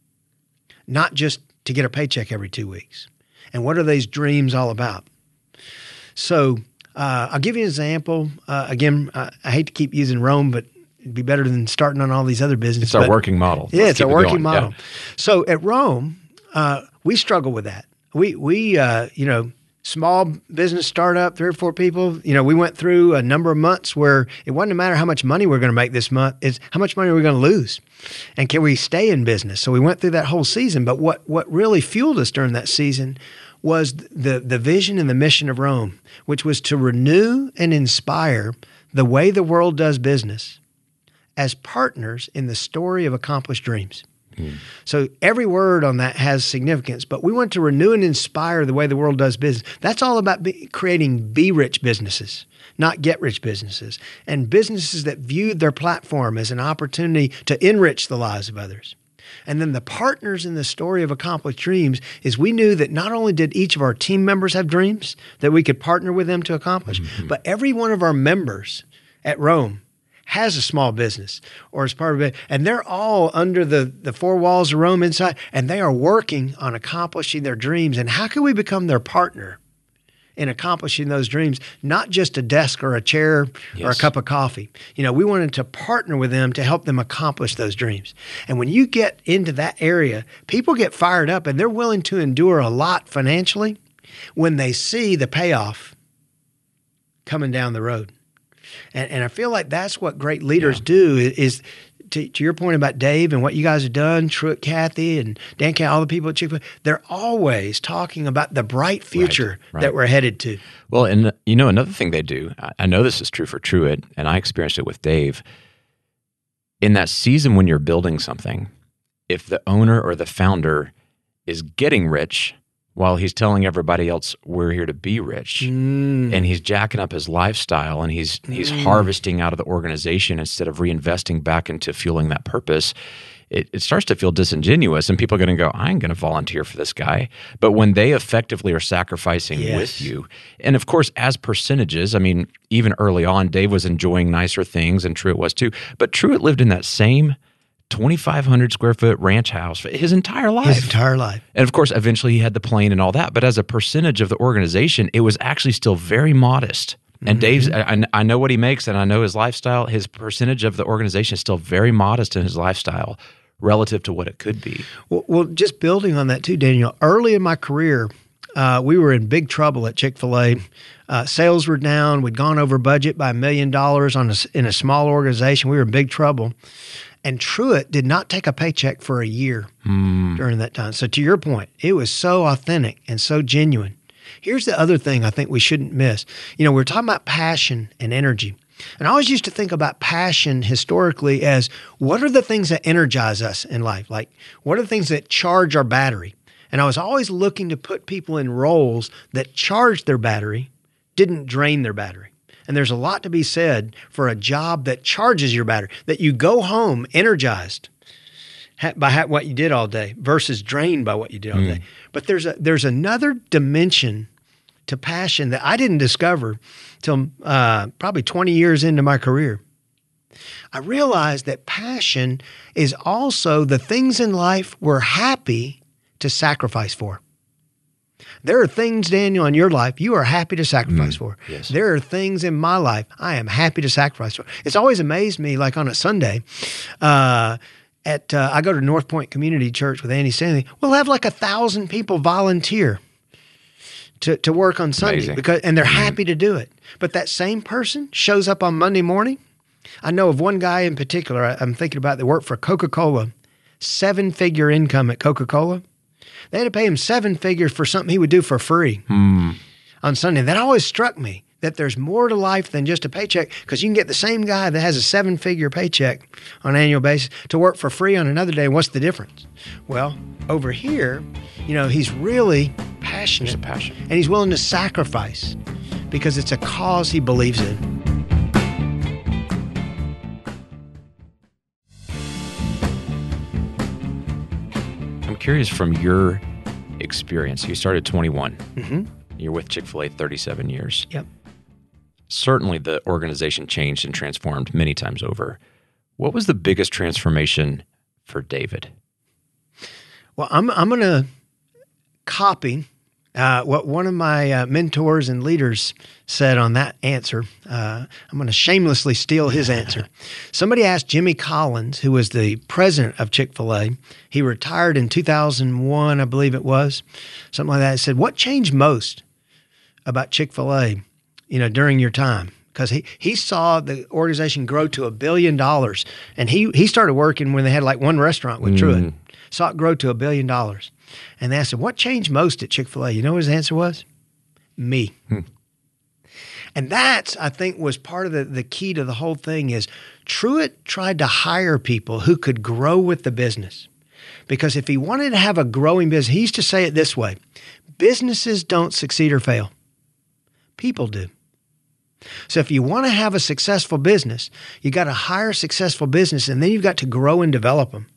not just to get a paycheck every two weeks. And what are these dreams all about? So uh, I'll give you an example. Uh, again, I, I hate to keep using Rome, but It'd be better than starting on all these other businesses. It's our but, working model. Yeah, Let's it's our keep it working going. model. Yeah. So at Rome, uh, we struggle with that. We, we uh, you know, small business startup, three or four people, you know, we went through a number of months where it wasn't a matter how much money we're going to make this month, it's how much money we're going to lose. And can we stay in business? So we went through that whole season. But what, what really fueled us during that season was the, the vision and the mission of Rome, which was to renew and inspire the way the world does business as partners in the story of accomplished dreams. Mm. So every word on that has significance, but we want to renew and inspire the way the world does business. That's all about be, creating be-rich businesses, not get-rich businesses, and businesses that viewed their platform as an opportunity to enrich the lives of others. And then the partners in the story of accomplished dreams is we knew that not only did each of our team members have dreams that we could partner with them to accomplish, mm-hmm. but every one of our members at Rome has a small business or is part of it. And they're all under the, the four walls of Rome inside, and they are working on accomplishing their dreams. And how can we become their partner in accomplishing those dreams? Not just a desk or a chair yes. or a cup of coffee. You know, we wanted to partner with them to help them accomplish those dreams. And when you get into that area, people get fired up and they're willing to endure a lot financially when they see the payoff coming down the road. And, and I feel like that's what great leaders yeah. do is, to, to your point about Dave and what you guys have done, Truett, Kathy, and Dan, all the people at Chick-fil-A, they're always talking about the bright future right, right. that we're headed to. Well, and you know, another thing they do, I know this is true for Truett, and I experienced it with Dave. In that season when you're building something, if the owner or the founder is getting rich while he's telling everybody else we're here to be rich, mm. and he's jacking up his lifestyle, and he's he's mm. harvesting out of the organization instead of reinvesting back into fueling that purpose, it, it starts to feel disingenuous, and people are going to go, I ain't going to volunteer for this guy. But when they effectively are sacrificing yes. with you, and of course, as percentages, I mean, even early on, Dave was enjoying nicer things, and Truett was too, but Truett lived in that same twenty-five hundred square foot ranch house his entire life. His entire life. And of course, eventually he had the plane and all that. But as a percentage of the organization, it was actually still very modest. And mm-hmm. Dave's, I, I know what he makes and I know his lifestyle. His percentage of the organization is still very modest in his lifestyle relative to what it could be. Well, well just building on that too, Daniel, early in my career, uh, we were in big trouble at Chick-fil-A. Uh, sales were down. We'd gone over budget by a million dollars on a, in a small organization. We were in big trouble. And Truett did not take a paycheck for a year mm. during that time. So to your point, it was so authentic and so genuine. Here's the other thing I think we shouldn't miss. You know, we're talking about passion and energy. And I always used to think about passion historically as what are the things that energize us in life? Like, what are the things that charge our battery? And I was always looking to put people in roles that charged their battery, didn't drain their battery. And there's a lot to be said for a job that charges your battery, that you go home energized by what you did all day versus drained by what you did all mm. day. But there's a there's another dimension to passion that I didn't discover till uh, probably twenty years into my career. I realized that passion is also the things in life we're happy to sacrifice for. There are things, Daniel, in your life you are happy to sacrifice mm, for. Yes. There are things in my life I am happy to sacrifice for. It's always amazed me, like on a Sunday, uh, at uh, I go to North Point Community Church with Andy Stanley. We'll have like a thousand people volunteer to, to work on Sunday, Amazing. because and they're happy to do it. But that same person shows up on Monday morning. I know of one guy in particular I, I'm thinking about that worked for Coca-Cola, seven-figure income at Coca-Cola. They had to pay him seven figures for something he would do for free hmm. on Sunday. That always struck me, that there's more to life than just a paycheck, because you can get the same guy that has a seven-figure paycheck on an annual basis to work for free on another day. What's the difference? Well, over here, you know, he's really passionate. There's a passion. And he's willing to sacrifice because it's a cause he believes in. Curious from your experience. You started twenty-one. Mm-hmm. You're with Chick-fil-A thirty-seven years. Yep. Certainly the organization changed and transformed many times over. What was the biggest transformation for David? Well, I'm I'm going to copy Uh, what one of my uh, mentors and leaders said on that answer, uh, I'm going to shamelessly steal his answer. Somebody asked Jimmy Collins, who was the president of Chick-fil-A. He retired in two thousand one, I believe it was, something like that. He said, what changed most about Chick-fil-A, you know, during your time? Because he, he saw the organization grow to a billion dollars. And he, he started working when they had like one restaurant with mm. Truett. Saw it grow to a billion dollars. And they asked him, what changed most at Chick-fil-A? You know what his answer was? Me. Hmm. And that's, I think, was part of the, the key to the whole thing is Truett tried to hire people who could grow with the business. Because if he wanted to have a growing business, he used to say it this way, businesses don't succeed or fail. People do. So if you want to have a successful business, you got to hire a successful business, and then you've got to grow and develop them.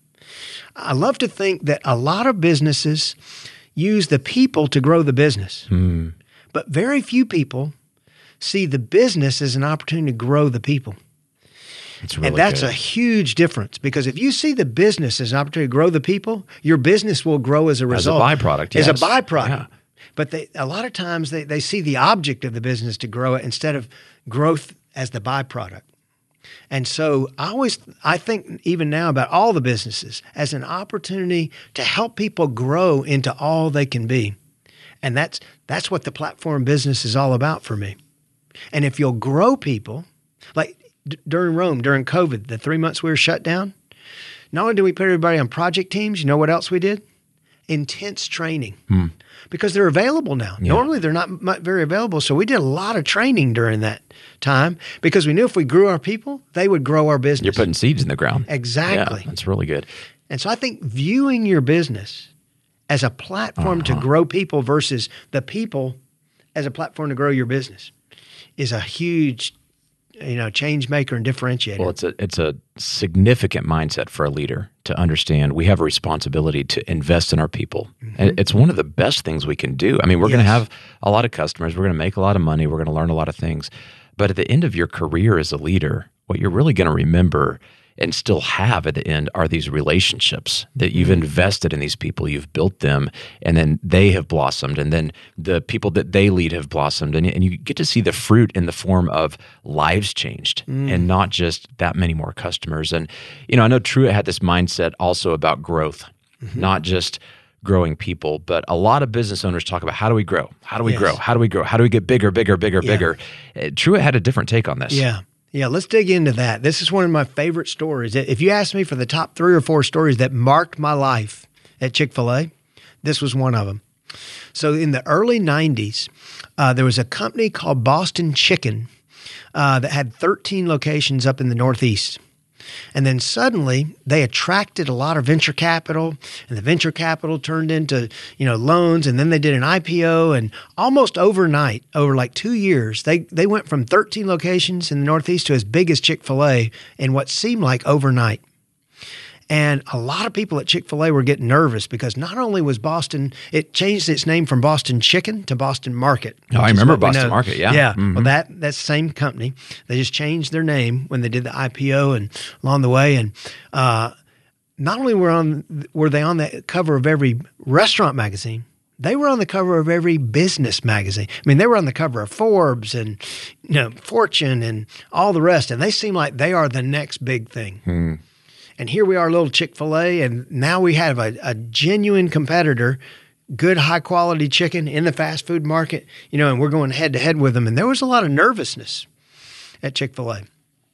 I love to think that a lot of businesses use the people to grow the business, mm. but very few people see the business as an opportunity to grow the people. That's really and that's good. A huge difference, because if you see the business as an opportunity to grow the people, your business will grow as a result. As a byproduct, yes. As a byproduct. Yeah. But they, a lot of times they, they see the object of the business to grow it instead of growth as the byproduct. And so I always, I think even now about all the businesses as an opportunity to help people grow into all they can be. And that's, that's what the platform business is all about for me. And if you'll grow people, like d- during Rome, during COVID, the three months we were shut down, not only did we put everybody on project teams, you know what else we did? Intense training. Hmm. Because they're available now. Yeah. Normally, they're not very available. So we did a lot of training during that time because we knew if we grew our people, they would grow our business. You're putting seeds in the ground. Exactly. Yeah, that's really good. And so I think viewing your business as a platform uh-huh. to grow people versus the people as a platform to grow your business is a huge, you know, change maker and differentiator. Well, it's a it's a significant mindset for a leader to understand we have a responsibility to invest in our people. Mm-hmm. And it's one of the best things we can do. I mean, we're yes. going to have a lot of customers. We're going to make a lot of money. We're going to learn a lot of things. But at the end of your career as a leader, what you're really going to remember and still have at the end are these relationships that you've mm-hmm. invested in these people, you've built them, and then they have blossomed, and then the people that they lead have blossomed, and, and you get to see the fruit in the form of lives changed mm. and not just that many more customers. And, you know, I know Truett had this mindset also about growth, mm-hmm. not just growing people, but a lot of business owners talk about how do we grow? How do we yes. grow? How do we grow? How do we get bigger, bigger, bigger, yeah. bigger? Uh, Truett had a different take on this. Yeah. Yeah, let's dig into that. This is one of my favorite stories. If you ask me for the top three or four stories that marked my life at Chick-fil-A, this was one of them. So in the early nineties, uh, there was a company called Boston Chicken uh, that had thirteen locations up in the Northeast. And then suddenly they attracted a lot of venture capital, and the venture capital turned into, you know, loans, and then they did an I P O, and almost overnight, over like two years, they, they went from thirteen locations in the Northeast to as big as Chick-fil-A in what seemed like overnight. And a lot of people at Chick-fil-A were getting nervous because not only was Boston, it changed its name from Boston Chicken to Boston Market. Oh, I remember Boston Market, yeah. Yeah, mm-hmm. well, that that's the same company. They just changed their name when they did the I P O and along the way. And uh, not only were on were they on the cover of every restaurant magazine, they were on the cover of every business magazine. I mean, they were on the cover of Forbes and, you know, Fortune and all the rest. And they seem like they are the next big thing. Hmm. And here we are, little Chick-fil-A, and now we have a, a genuine competitor, good high-quality chicken in the fast food market, you know, and we're going head-to-head with them. And there was a lot of nervousness at Chick-fil-A.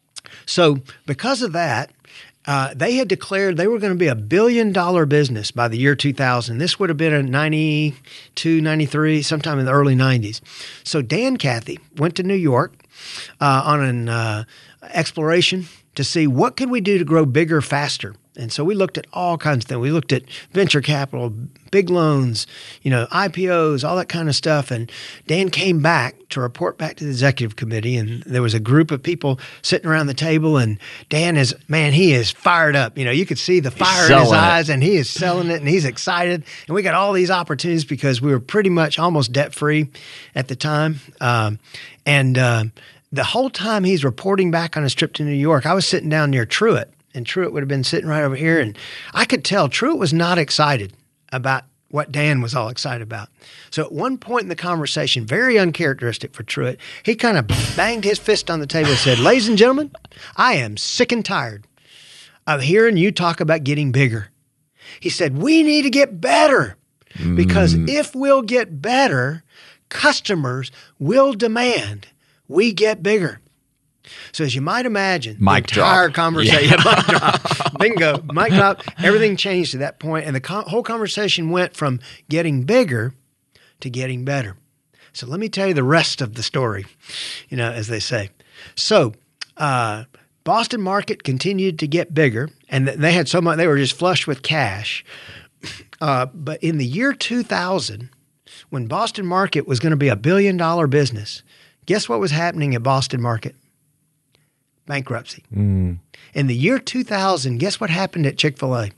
So because of that, uh, they had declared they were going to be a billion-dollar business by the year two thousand. This would have been in ninety-two, ninety-three, sometime in the early nineties. So Dan Cathy went to New York uh, on an uh, exploration to see what could we do to grow bigger, faster. And so we looked at all kinds of things. We looked at venture capital, big loans, you know, I P Os, all that kind of stuff. And Dan came back to report back to the executive committee, and there was a group of people sitting around the table, and Dan is, man, he is fired up. You know, you could see the fire in his eyes, and he is selling it, and he's excited. And we got all these opportunities because we were pretty much almost debt-free at the time. Um, and uh, the whole time he's reporting back on his trip to New York, I was sitting down near Truett. And Truett would have been sitting right over here. And I could tell Truett was not excited about what Dan was all excited about. So at one point in the conversation, very uncharacteristic for Truett, he kind of banged his fist on the table and said, ladies and gentlemen, I am sick and tired of hearing you talk about getting bigger. He said, we need to get better because mm. if we'll get better, customers will demand we get bigger. So as you might imagine, mic the entire drop. conversation, yeah. mic drop, bingo, mic drop, everything changed at that point, and the co- whole conversation went from getting bigger to getting better. So let me tell you the rest of the story, you know, as they say. So uh, Boston Market continued to get bigger, and they had so much, they were just flush with cash. Uh, but in the year two thousand, when Boston Market was going to be a billion dollar business, guess what was happening at Boston Market? Bankruptcy. Mm. In the year two thousand, guess what happened at Chick-fil-A?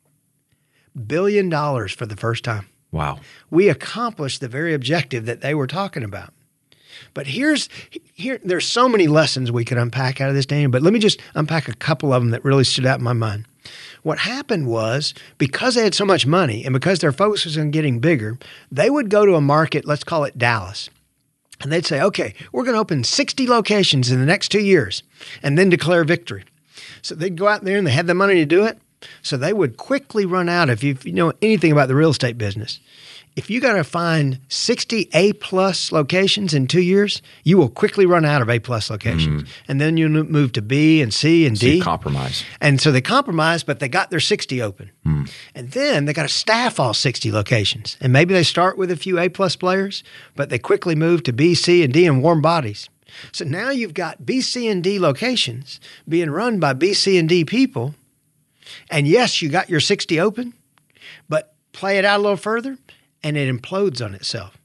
Billion dollars for the first time. Wow. We accomplished the very objective that they were talking about. But here's here. There's so many lessons we could unpack out of this, Daniel, but let me just unpack a couple of them that really stood out in my mind. What happened was, because they had so much money and because their focus was on getting bigger, they would go to a market, let's call it Dallas. And they'd say, okay, we're going to open sixty locations in the next two years and then declare victory. So they'd go out there and they had the money to do it. So they would quickly run out. If you, if you know anything about the real estate business, if you got to find sixty A-plus locations in two years, you will quickly run out of A-plus locations. Mm. And then you move to B and C and so D. You compromise. And so they compromised, but they got their sixty open. Mm. And then they got to staff all sixty locations. And maybe they start with a few A-plus players, but they quickly move to B, C, and D and warm bodies. So now you've got B, C, and D locations being run by B, C, and D people. And yes, you got your sixty open, but play it out a little further, and it implodes on itself.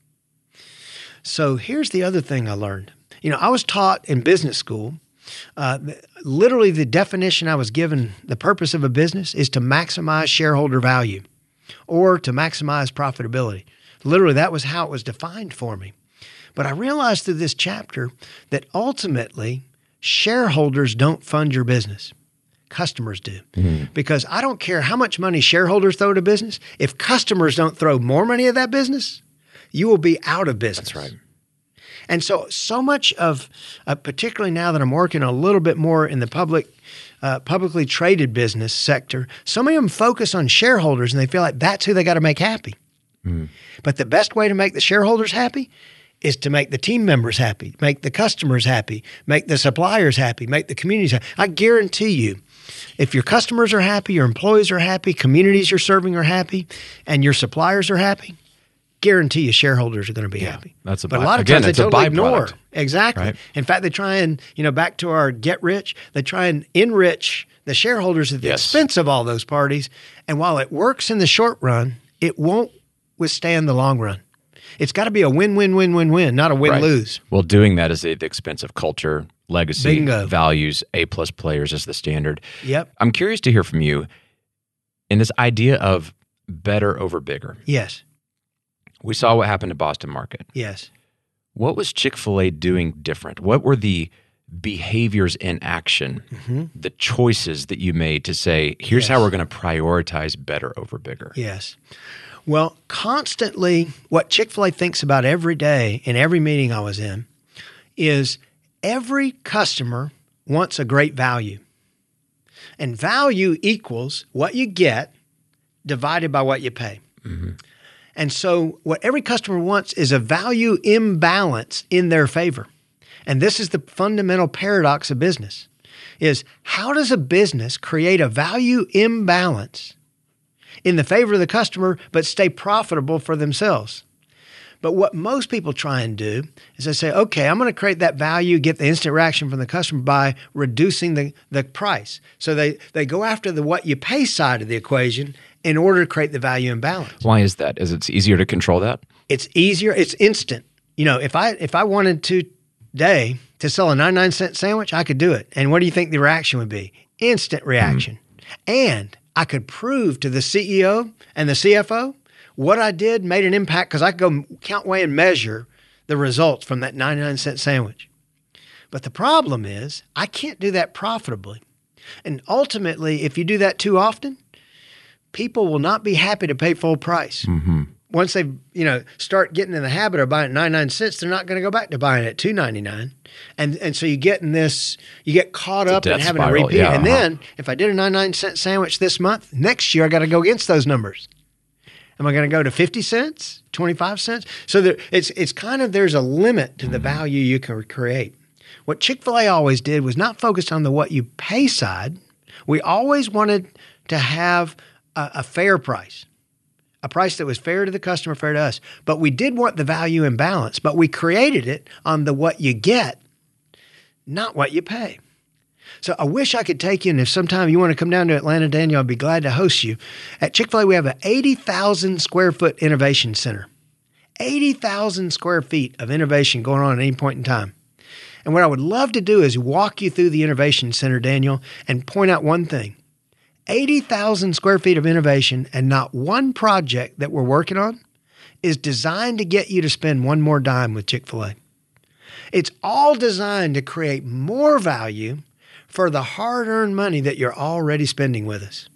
So here's the other thing I learned. You know, I was taught in business school, uh, literally the definition I was given, the purpose of a business is to maximize shareholder value or to maximize profitability. Literally, that was how it was defined for me. But I realized through this chapter that ultimately shareholders don't fund your business. Customers do. Mm-hmm. Because I don't care how much money shareholders throw at a business. If customers don't throw more money at that business, you will be out of business. That's right. And so, so much of, uh, particularly now that I'm working a little bit more in the public, uh, publicly traded business sector, so many of them focus on shareholders and they feel like that's who they got to make happy. Mm-hmm. But the best way to make the shareholders happy is to make the team members happy, make the customers happy, make the suppliers happy, make the communities happy. I guarantee you, if your customers are happy, your employees are happy, communities you're serving are happy, and your suppliers are happy, guarantee you shareholders are going to be yeah, happy. That's a but by- a lot of again, times they totally ignore. byproduct. Exactly. Right? In fact, they try and, you know, back to our get rich, they try and enrich the shareholders at the yes. expense of all those parties. And while it works in the short run, it won't withstand the long run. It's got to be a win-win-win-win-win, not a win-lose. Right. Well, doing that is at the expense of culture, legacy, Bingo. values, A-plus players as the standard. Yep. I'm curious to hear from you in this idea of better over bigger. Yes. We saw what happened at Boston Market. Yes. What was Chick-fil-A doing different? What were the behaviors in action, mm-hmm. the choices that you made to say, here's yes. how we're going to prioritize better over bigger? Yes. Well, constantly, what Chick-fil-A thinks about every day in every meeting I was in is every customer wants a great value. And value equals what you get divided by what you pay. Mm-hmm. And so what every customer wants is a value imbalance in their favor. And this is the fundamental paradox of business, is how does a business create a value imbalance in the favor of the customer, but stay profitable for themselves? But what most people try and do is they say, okay, I'm going to create that value, get the instant reaction from the customer by reducing the, the price. So they, they go after the what you pay side of the equation in order to create the value imbalance. Why is that? Is it easier to control that? It's easier. It's instant. You know, if I if I wanted to today to sell a ninety-nine cent sandwich, I could do it. And what do you think the reaction would be? Instant reaction. Mm. And I could prove to the C E O and the C F O what I did made an impact because I could go count, weigh, and measure the results from that ninety-nine cent sandwich. But the problem is I can't do that profitably. And ultimately, if you do that too often, people will not be happy to pay full price. Mm-hmm. Once they, you know, start getting in the habit of buying at ninety-nine cents, they're not going to go back to buying it at two ninety-nine. And and so you get in this, you get caught It's up in having spiral. to repeat. Yeah, and uh-huh. then if I did a ninety-nine cent sandwich this month, next year I got to go against those numbers. Am I going to go to fifty cents, twenty-five cents? So there, it's it's kind of, there's a limit to the value you can create. What Chick-fil-A always did was not focused on the what you pay side. We always wanted to have a, a fair price. A price that was fair to the customer, fair to us. But we did want the value and balance, but we created it on the what you get, not what you pay. So I wish I could take you, and if sometime you want to come down to Atlanta, Daniel, I'd be glad to host you. At Chick-fil-A, we have an eighty thousand square foot innovation center. eighty thousand square feet of innovation going on at any point in time. And what I would love to do is walk you through the innovation center, Daniel, and point out one thing. eighty thousand square feet of innovation, and not one project that we're working on is designed to get you to spend one more dime with Chick-fil-A. It's all designed to create more value for the hard-earned money that you're already spending with us.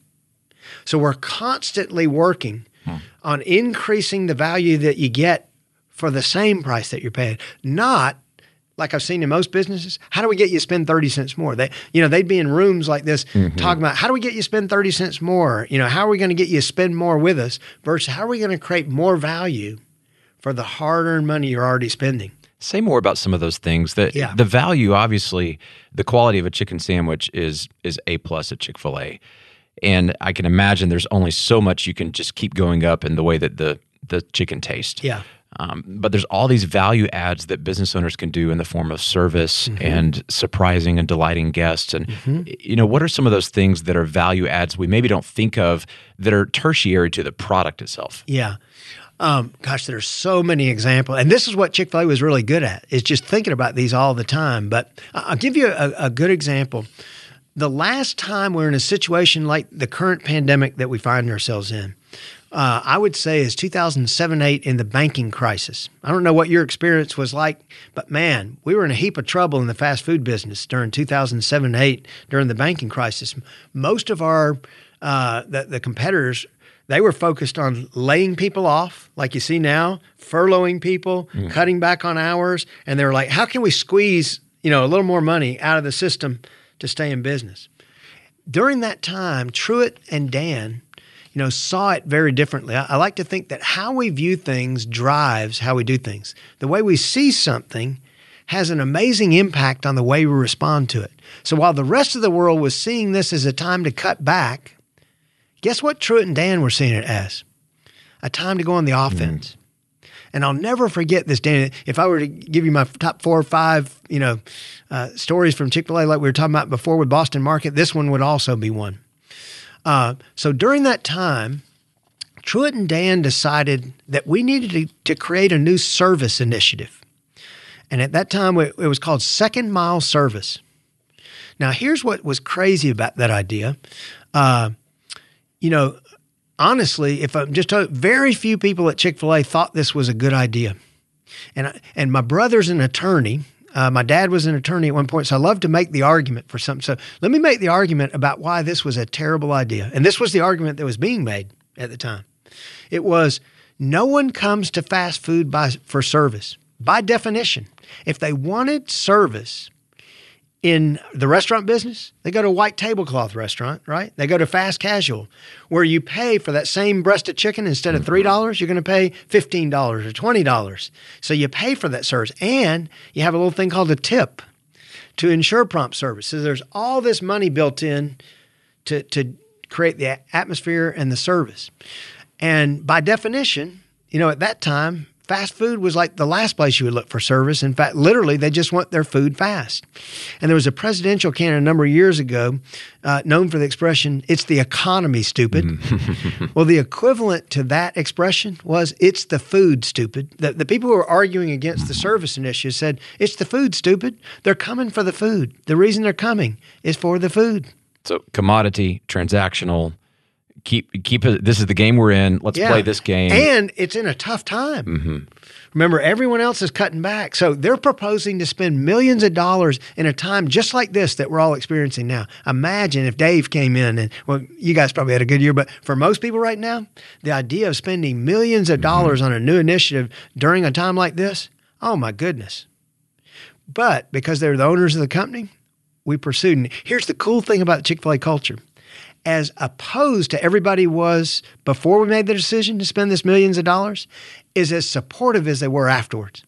So we're constantly working hmm. on increasing the value that you get for the same price that you're paying, not like I've seen in most businesses, how do we get you to spend thirty cents more? They, you know, they'd be in rooms like this mm-hmm. talking about how do we get you to spend thirty cents more? You know, how are we going to get you to spend more with us versus how are we going to create more value for the hard-earned money you're already spending? Say more about some of those things. That yeah. The value, obviously, the quality of a chicken sandwich is is A plus at Chick-fil-A. And I can imagine there's only so much you can just keep going up in the way that the, the chicken tastes. Yeah. Um, but there's all these value adds that business owners can do in the form of service mm-hmm. and surprising and delighting guests. And, mm-hmm. you know, what are some of those things that are value adds we maybe don't think of that are tertiary to the product itself? Yeah. Um, gosh, there's so many examples. And this is what Chick-fil-A was really good at, is just thinking about these all the time. But I'll give you a, a good example. The last time we're in a situation like the current pandemic that we find ourselves in, Uh, I would say is two thousand seven eight in the banking crisis. I don't know what your experience was like, but man, we were in a heap of trouble in the fast food business during two thousand seven eight during the banking crisis. Most of our uh, the, the competitors, they were focused on laying people off, like you see now, furloughing people, mm. cutting back on hours, and they were like, how can we squeeze, you know, a little more money out of the system to stay in business? During that time, Truett and Dan, you know, saw it very differently. I, I like to think that how we view things drives how we do things. The way we see something has an amazing impact on the way we respond to it. So while the rest of the world was seeing this as a time to cut back, guess what Truett and Dan were seeing it as? A time to go on the offense. Mm. And I'll never forget this, Dan. If I were to give you my top four or five, you know, uh, stories from Chick-fil-A like we were talking about before with Boston Market, this one would also be one. Uh, so during that time, Truett and Dan decided that we needed to, to create a new service initiative. And at that time, it, it was called Second Mile Service. Now, here's what was crazy about that idea. Uh, you know, honestly, if I'm just talking, very few people at Chick-fil-A thought this was a good idea. And, I, and my brother's an attorney. Uh, my dad was an attorney at one point, so I love to make the argument for something. So let me make the argument about why this was a terrible idea. And this was the argument that was being made at the time. It was, no one comes to fast food by, for service. By definition, if they wanted service in the restaurant business, they go to a white tablecloth restaurant, right? They go to fast casual, where you pay for that same breast of chicken. Instead of three dollars, you're going to pay fifteen dollars or twenty dollars. So you pay for that service. And you have a little thing called a tip to ensure prompt service. So there's all this money built in to, to create the atmosphere and the service. And by definition, you know, at that time, fast food was like the last place you would look for service. In fact, literally, they just want their food fast. And there was a presidential candidate a number of years ago uh, known for the expression, it's the economy, stupid. Well, the equivalent to that expression was, it's the food, stupid. The, the people who were arguing against the service initiative said, it's the food, stupid. They're coming for the food. The reason they're coming is for the food. So commodity, transactional, Keep keep it. This is the game we're in. Let's Yeah. play this game. And it's in a tough time. Mm-hmm. Remember, everyone else is cutting back. So they're proposing to spend millions of dollars in a time just like this that we're all experiencing now. Imagine if Dave came in and, well, you guys probably had a good year, but for most people right now, the idea of spending millions of dollars mm-hmm. on a new initiative during a time like this, oh my goodness. But because they're the owners of the company, we pursued. And here's the cool thing about the Chick-fil-A culture. As opposed to everybody was before we made the decision to spend this millions of dollars, is as supportive as they were afterwards.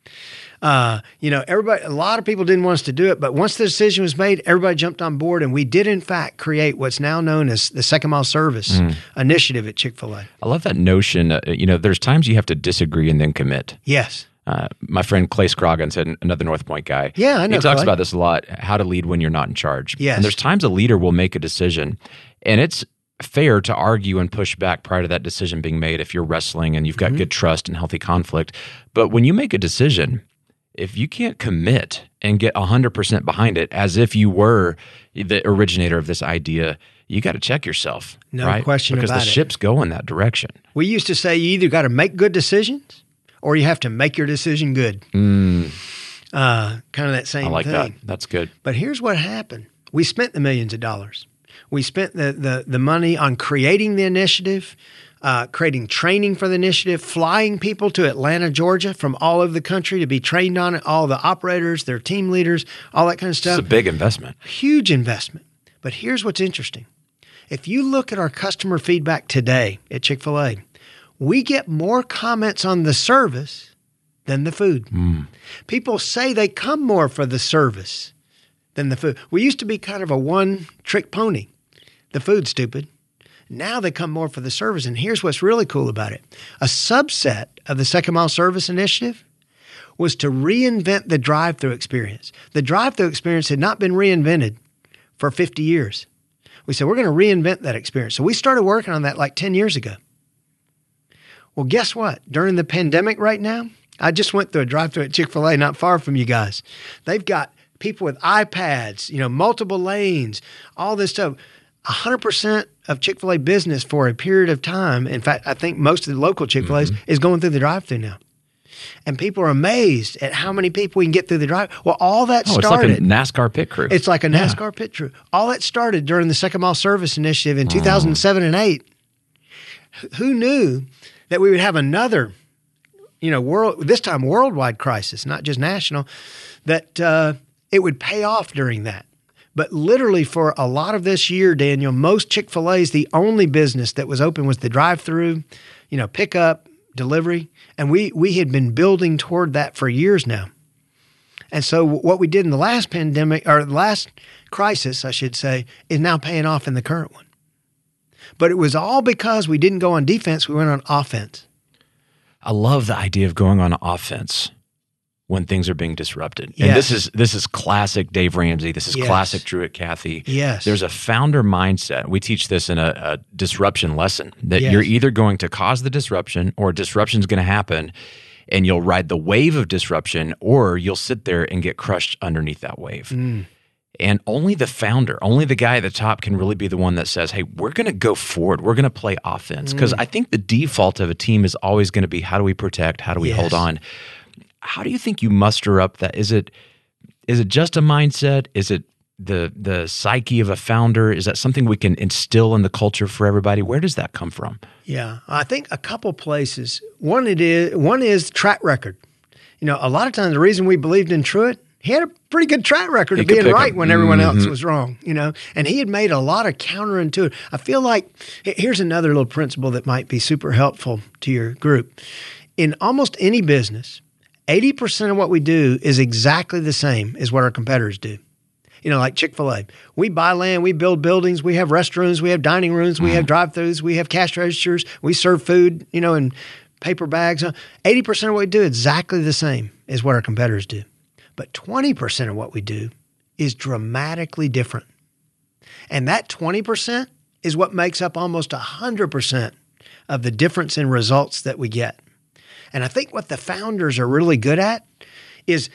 Uh, you know, everybody, a lot of people didn't want us to do it, but once the decision was made, everybody jumped on board, and we did, in fact, create what's now known as the Second Mile Service mm. initiative at Chick-fil-A. I love that notion. Uh, you know, there's times you have to disagree and then commit. Yes. Uh, my friend Clay Scroggins, another North Point guy. Yeah, I know. He talks Clay. about this a lot, how to lead when you're not in charge. Yes. And there's times a leader will make a decision, and it's fair to argue and push back prior to that decision being made if you're wrestling and you've got mm-hmm. good trust and healthy conflict. But when you make a decision, if you can't commit and get one hundred percent behind it as if you were the originator of this idea, you got to check yourself. No right? question because about it. Because the ship's going that direction. We used to say you either got to make good decisions or you have to make your decision good. Mm. Uh, kind of that same I like thing. that. That's good. But here's what happened. We spent the millions of dollars. We spent the the, the money on creating the initiative, uh, creating training for the initiative, flying people to Atlanta, Georgia from all over the country to be trained on it, all the operators, their team leaders, all that kind of stuff. It's a big investment. Huge investment. But here's what's interesting. If you look at our customer feedback today at Chick-fil-A, we get more comments on the service than the food. Mm. People say they come more for the service than the food. We used to be kind of a one-trick pony. The food's stupid. Now they come more for the service. And here's what's really cool about it. A subset of the Second Mile Service Initiative was to reinvent the drive-thru experience. The drive-thru experience had not been reinvented for fifty years. We said, we're going to reinvent that experience. So we started working on that like ten years ago. Well, guess what? During the pandemic right now, I just went through a drive-thru at Chick-fil-A not far from you guys. They've got people with iPads, you know, multiple lanes, all this stuff. one hundred percent of Chick-fil-A business for a period of time, in fact, I think most of the local Chick-fil-A's mm-hmm. is going through the drive-thru now. And people are amazed at how many people we can get through the drive. Well, all that oh, started. It's like a NASCAR pit crew. It's like a NASCAR yeah. pit crew. All that started during the Second Mile Service Initiative in two thousand seven oh. and eight. Who knew that we would have another, you know, world this time worldwide crisis, not just national, that uh, it would pay off during that. But literally for a lot of this year, Daniel, most Chick-fil-A's, the only business that was open was the drive-thru, you know, pickup, delivery. And we we had been building toward that for years now. And so what we did in the last pandemic, or the last crisis, I should say, is now paying off in the current one. But it was all because we didn't go on defense, we went on offense. I love the idea of going on offense when things are being disrupted. Yes. And this is this is classic Dave Ramsey. This is yes. classic Truett Cathy. Yes. There's a founder mindset. We teach this in a, a disruption lesson, that yes. you're either going to cause the disruption or disruption is going to happen, and you'll ride the wave of disruption, or you'll sit there and get crushed underneath that wave. Mm. And only the founder, only the guy at the top can really be the one that says, hey, we're going to go forward. We're going to play offense. Because mm. I think the default of a team is always going to be, how do we protect? How do we yes. hold on? How do you think you muster up that? Is it is it just a mindset? Is it the the psyche of a founder? Is that something we can instill in the culture for everybody? Where does that come from? Yeah, I think a couple places. One it is one is track record. You know, a lot of times the reason we believed in Truett, he had a pretty good track record of being right when everyone mm-hmm. else was wrong, you know, and he had made a lot of counterintuitive. I feel like here's another little principle that might be super helpful to your group. In almost any business, eighty percent of what we do is exactly the same as what our competitors do. You know, like Chick-fil-A. We buy land, we build buildings, we have restrooms, we have dining rooms, we have drive-thrus, we have cash registers, we serve food, you know, in paper bags. eighty percent of what we do is exactly the same as what our competitors do. But twenty percent of what we do is dramatically different. And that twenty percent is what makes up almost one hundred percent of the difference in results that we get. And I think what the founders are really good at is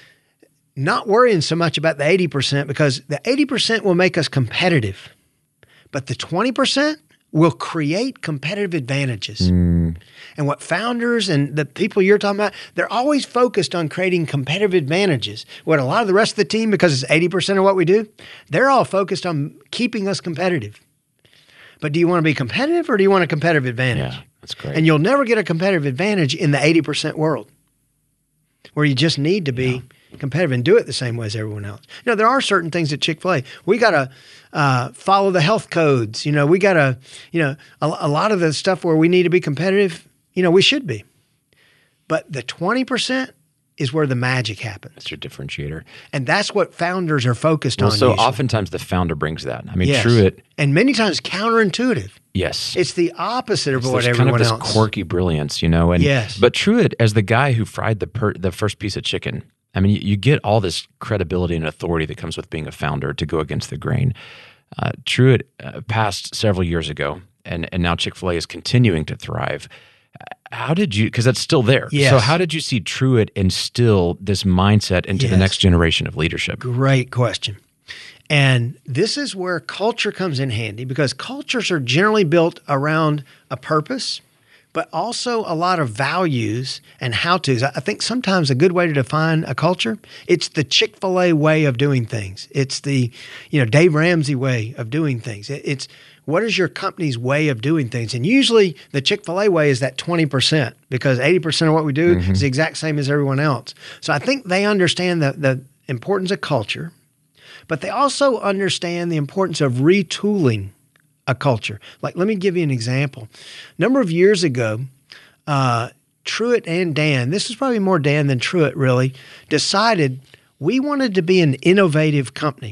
not worrying so much about the eighty percent, because the eighty percent will make us competitive. But the twenty percent will create competitive advantages. Mm. And what founders and the people you're talking about, they're always focused on creating competitive advantages. What a lot of the rest of the team, because it's eighty percent of what we do, they're all focused on keeping us competitive. But do you want to be competitive or do you want a competitive advantage? Yeah, that's great. And you'll never get a competitive advantage in the eighty percent world where you just need to be yeah. competitive and do it the same way as everyone else. You know, there are certain things at Chick-fil-A. We got to uh, follow the health codes. You know, we got to, you know, a, a lot of the stuff where we need to be competitive, you know, we should be. But the twenty percent is where the magic happens. That's your differentiator. And that's what founders are focused well, on. So usually. oftentimes the founder brings that. I mean, yes. Truett. And many times counterintuitive. Yes. It's the opposite of so what there's everyone kind of this else. quirky brilliance, you know. And yes. But Truett, as the guy who fried the per, the first piece of chicken, I mean, you, you get all this credibility and authority that comes with being a founder to go against the grain. Uh, Truett uh, passed several years ago, and, and now Chick-fil-A is continuing to thrive. How did you, because that's still there. Yes. So how did you see Truett instill this mindset into yes. the next generation of leadership? Great question. And this is where culture comes in handy, because cultures are generally built around a purpose, but also a lot of values and how-tos. I think sometimes a good way to define a culture, it's the Chick-fil-A way of doing things. It's the, you know, Dave Ramsey way of doing things. It's what is your company's way of doing things? And usually the Chick-fil-A way is that twenty percent, because eighty percent of what we do mm-hmm. is the exact same as everyone else. So I think they understand the, the importance of culture, but they also understand the importance of retooling a culture. Like, let me give you an example. A number of years ago, uh, Truett and Dan, this is probably more Dan than Truett really, decided we wanted to be an innovative company.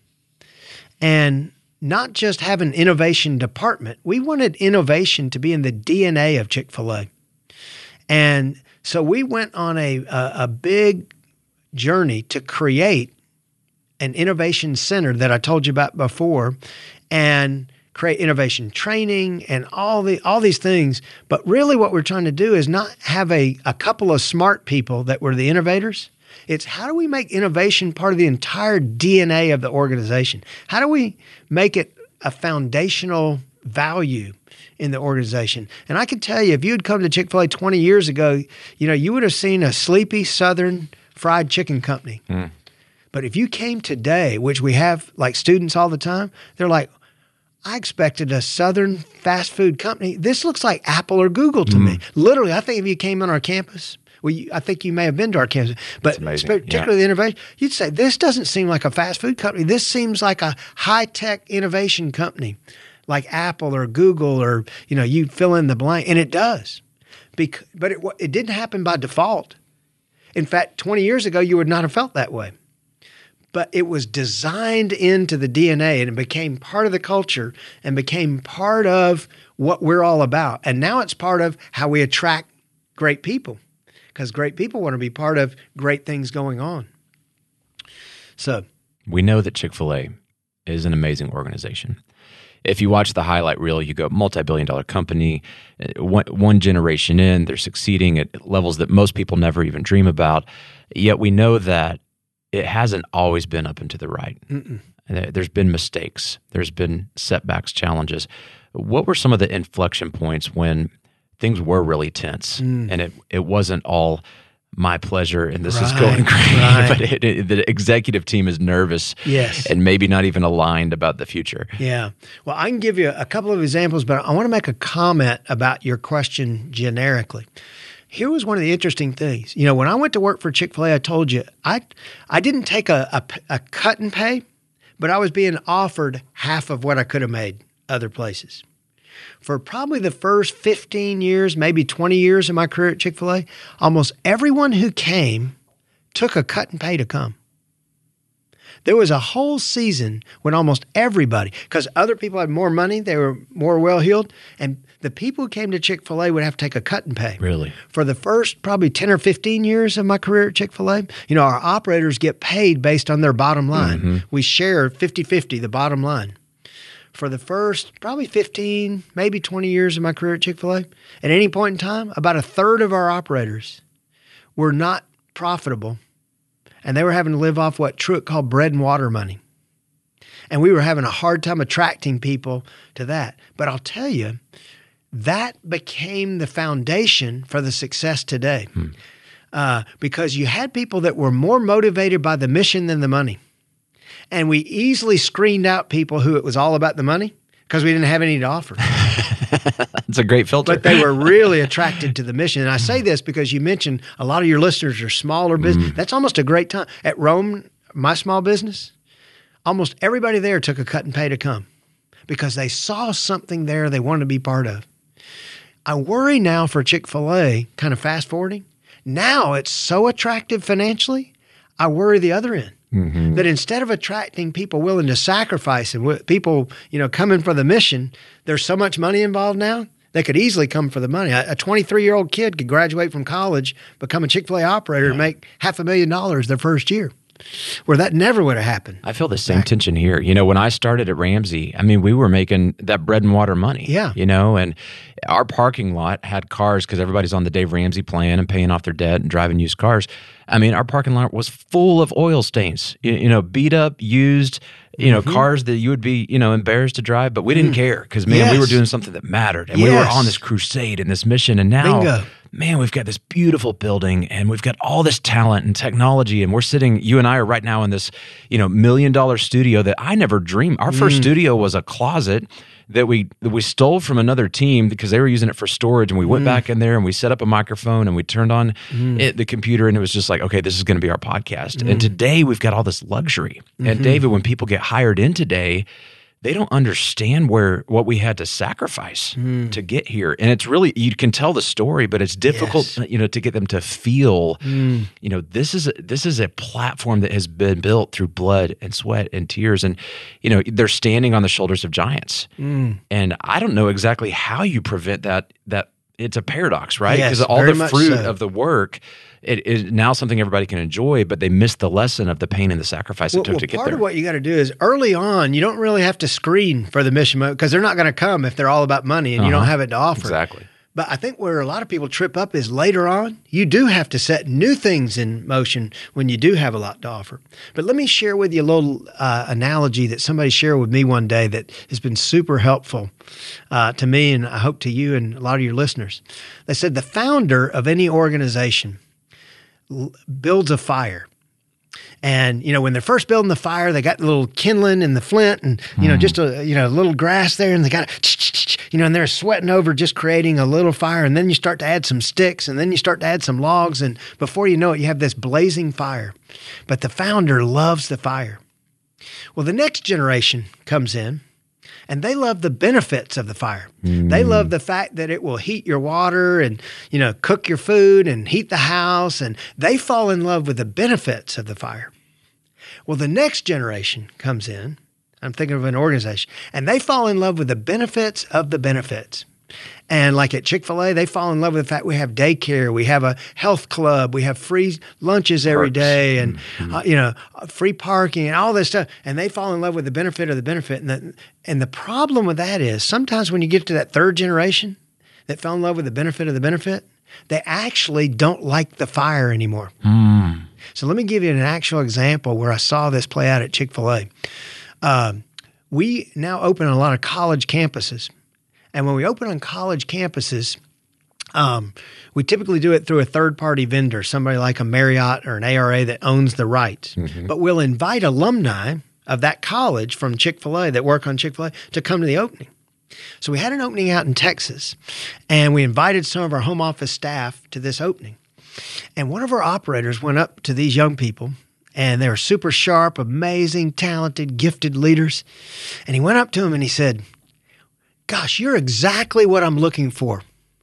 And not just have an innovation department. We wanted innovation to be in the D N A of Chick-fil-A. And so we went on a, a, a big journey to create an innovation center that I told you about before, and create innovation training and all the all these things. But really what we're trying to do is not have a, a couple of smart people that were the innovators. It's how do we make innovation part of the entire D N A of the organization? How do we make it a foundational value in the organization? And I can tell you, if you had come to Chick-fil-A twenty years ago, you know, you would have seen a sleepy Southern fried chicken company. Mm. But if you came today, which we have like students all the time, they're like, I expected a Southern fast food company. This looks like Apple or Google to mm. me. Literally, I think if you came on our campus, well, you, I think you may have been to our campus, but particularly yeah. the innovation, you'd say, this doesn't seem like a fast food company. This seems like a high-tech innovation company like Apple or Google, or, you know, you fill in the blank, and it does. Bec- but it, it didn't happen by default. In fact, twenty years ago, you would not have felt that way. But it was designed into the D N A, and it became part of the culture and became part of what we're all about. And now it's part of how we attract great people, because great people want to be part of great things going on. So we know that Chick-fil-A is an amazing organization. If you watch the highlight reel, you go multi-billion dollar company, one, one generation in, they're succeeding at levels that most people never even dream about. Yet we know that it hasn't always been up and to the right. Mm-mm. There's been mistakes. There's been setbacks, challenges. What were some of the inflection points when things were really tense mm. and it, it wasn't all my pleasure and this right, is going great, right. but it, it, the executive team is nervous yes. and maybe not even aligned about the future? Yeah. Well, I can give you a couple of examples, but I want to make a comment about your question generically. Here was one of the interesting things. You know, when I went to work for Chick-fil-A, I told you, I I didn't take a, a, a cut and pay, but I was being offered half of what I could have made other places. For probably the first fifteen years, maybe twenty years of my career at Chick-fil-A, almost everyone who came took a cut and pay to come. There was a whole season when almost everybody, because other people had more money, they were more well-heeled, and the people who came to Chick-fil-A would have to take a cut and pay. Really? For the first probably ten or fifteen years of my career at Chick-fil-A, you know, our operators get paid based on their bottom line. Mm-hmm. We share fifty-fifty, the bottom line. For the first probably fifteen, maybe twenty years of my career at Chick-fil-A, at any point in time, about a third of our operators were not profitable, and they were having to live off what Truett called bread and water money. And we were having a hard time attracting people to that. But I'll tell you, that became the foundation for the success today. Hmm. Uh, because you had people that were more motivated by the mission than the money. And we easily screened out people who it was all about the money because we didn't have any to offer. It's a great filter. But they were really attracted to the mission. And I say this because you mentioned a lot of your listeners are smaller business. Mm. That's almost a great time. At Rome, my small business, almost everybody there took a cut and pay to come because they saw something there they wanted to be part of. I worry now for Chick-fil-A, kind of fast forwarding. Now it's so attractive financially, I worry the other end. Mm-hmm. That instead of attracting people willing to sacrifice and people, you know, coming for the mission, there's so much money involved now, they could easily come for the money. A twenty-three-year-old kid could graduate from college, become a Chick-fil-A operator, yeah. and make half a million dollars their first year, where that never would have happened. I feel the same back. tension here. You know, when I started at Ramsey, I mean, we were making that bread and water money. Yeah. You know, and our parking lot had cars because everybody's on the Dave Ramsey plan and paying off their debt and driving used cars. I mean, our parking lot was full of oil stains, you, you know, beat up, used, you know, mm-hmm. cars that you would be, you know, embarrassed to drive, but we didn't mm. care because, man, yes. we were doing something that mattered. And yes. we were on this crusade and this mission. And now, Bingo. man, we've got this beautiful building and we've got all this talent and technology. And we're sitting, you and I are right now in this, you know, million dollar studio that I never dreamed. Our first mm. studio was a closet that we that we stole from another team because they were using it for storage, and we went mm. back in there and we set up a microphone and we turned on mm. it, the computer, and it was just like, okay, this is going to be our podcast. Mm. And today we've got all this luxury. Mm-hmm. And David, when people get hired in today, they don't understand where what we had to sacrifice mm. to get here. And it's really, you can tell the story, but it's difficult, yes. you know, to get them to feel, mm. you know, this is a, this is a platform that has been built through blood and sweat and tears. And, you know, they're standing on the shoulders of giants. Mm. And I don't know exactly how you prevent that, that it's a paradox, right? Because yes, all the fruit so. of the work, it is now something everybody can enjoy, but they miss the lesson of the pain and the sacrifice it well, took well, to get part there. Part of what you got to do is early on, you don't really have to screen for the mission because they're not going to come if they're all about money and uh-huh. you don't have it to offer. Exactly. But I think where a lot of people trip up is later on, you do have to set new things in motion when you do have a lot to offer. But let me share with you a little uh, analogy that somebody shared with me one day that has been super helpful uh, to me, and I hope to you and a lot of your listeners. They said the founder of any organization l- builds a fire. And, you know, when they're first building the fire, they got the little kindling and the flint and, you know, mm. just a, you know, little grass there, and they got, you know, and they're sweating over just creating a little fire. And then you start to add some sticks, and then you start to add some logs. And before you know it, you have this blazing fire. But the founder loves the fire. Well, the next generation comes in, and they love the benefits of the fire. Mm. They love the fact that it will heat your water and, you know, cook your food and heat the house. And they fall in love with the benefits of the fire. Well, the next generation comes in. I'm thinking of an organization. And they fall in love with the benefits of the benefits. And like at Chick-fil-A, they fall in love with the fact we have daycare, we have a health club, we have free lunches every Perks. day, and mm-hmm. uh, you know, free parking and all this stuff. And they fall in love with the benefit of the benefit. And the, and the problem with that is sometimes when you get to that third generation that fell in love with the benefit of the benefit, they actually don't like the fire anymore. Mm. So let me give you an actual example where I saw this play out at Chick-fil-A. Um, we now open a lot of college campuses. And when we open on college campuses, um, we typically do it through a third-party vendor, somebody like a Marriott or an A R A that owns the rights. Mm-hmm. But we'll invite alumni of that college from Chick-fil-A that work on Chick-fil-A to come to the opening. So we had an opening out in Texas, and we invited some of our home office staff to this opening. And one of our operators went up to these young people, and they were super sharp, amazing, talented, gifted leaders. And he went up to them and he said, "Gosh, you're exactly what I'm looking for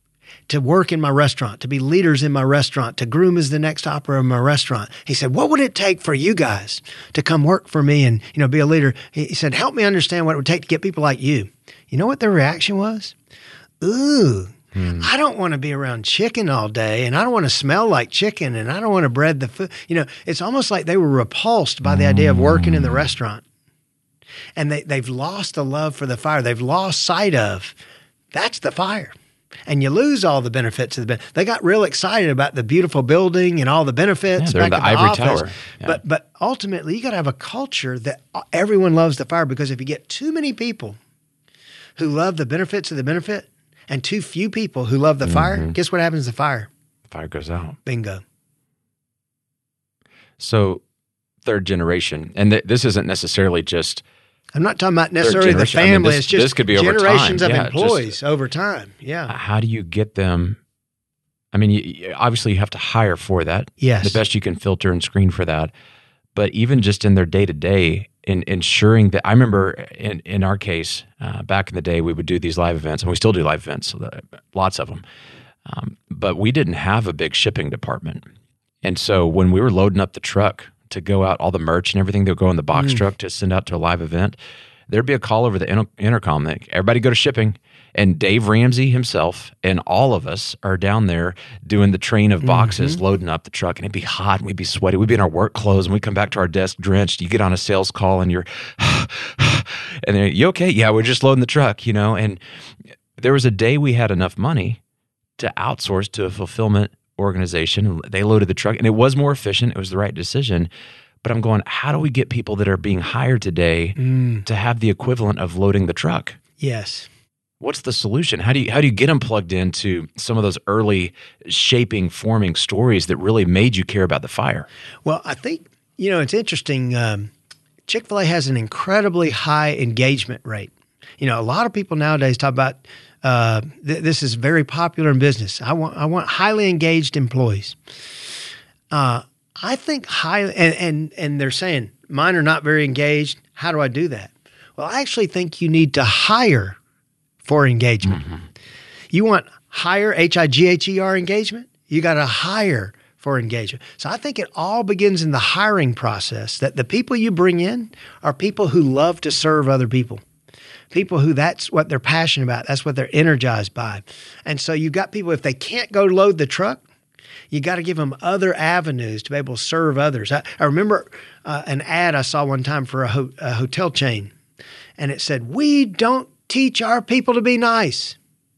to work in my restaurant, to be leaders in my restaurant, to groom as the next operator in my restaurant." He said, "What would it take for you guys to come work for me and, you know, be a leader?" He said, "Help me understand what it would take to get people like you." You know what their reaction was? Ooh, hmm. I don't want to be around chicken all day, and I don't want to smell like chicken, and I don't want to bread the food. You know, it's almost like they were repulsed by the idea of working in the restaurant. And they, they've lost the love for the fire. They've lost sight of, that's the fire. and you lose all the benefits of the benefit. They got real excited about the beautiful building and all the benefits. Yeah, they're in back the in the ivory office. tower. Yeah. But but ultimately, you got to have a culture that everyone loves the fire, because if you get too many people who love the benefits of the benefit and too few people who love the mm-hmm. fire, guess what happens to the fire? Fire goes out. Bingo. So third generation, and th- this isn't necessarily just I'm not talking about necessarily the family. I mean, this, it's just this could be generations over time. of yeah, employees just, over time. Yeah. How do you get them? I mean, you, obviously you have to hire for that. Yes. The best you can filter and screen for that. But even just in their day to day, in ensuring that, I remember in, in our case, uh, back in the day, we would do these live events, and we still do live events, so that, lots of them. Um, but we didn't have a big shipping department. And so when we were loading up the truck to go out, all the merch and everything that would go in the box mm. truck to send out to a live event, there'd be a call over the inter- intercom that everybody go to shipping. And Dave Ramsey himself and all of us are down there doing the train of boxes, mm-hmm. loading up the truck. And it'd be hot and we'd be sweaty. We'd be in our work clothes and we'd come back to our desk drenched. You get on a sales call and you're, and then, you okay? Yeah, we're just loading the truck, you know. And there was a day we had enough money to outsource to a fulfillment organization. They loaded the truck and it was more efficient. It was the right decision. But I'm going, how do we get people that are being hired today mm. to have the equivalent of loading the truck? Yes. What's the solution? How do you how do you get them plugged into some of those early shaping, forming stories that really made you care about the fire? Well, I think, you know, it's interesting. Um, Chick-fil-A has an incredibly high engagement rate. You know, a lot of people nowadays talk about uh, th- this is very popular in business. I want I want highly engaged employees. Uh, I think highly, and, and and they're saying mine are not very engaged. How do I do that? Well, I actually think you need to hire for engagement. Mm-hmm. You want higher, H I G H E R engagement? You got to hire for engagement. So I think it all begins in the hiring process, that the people you bring in are people who love to serve other people, people who that's what they're passionate about. That's what they're energized by. And so you've got people, if they can't go load the truck, you got to give them other avenues to be able to serve others. I, I remember uh, an ad I saw one time for a, ho- a hotel chain, and it said, "We don't teach our people to be nice."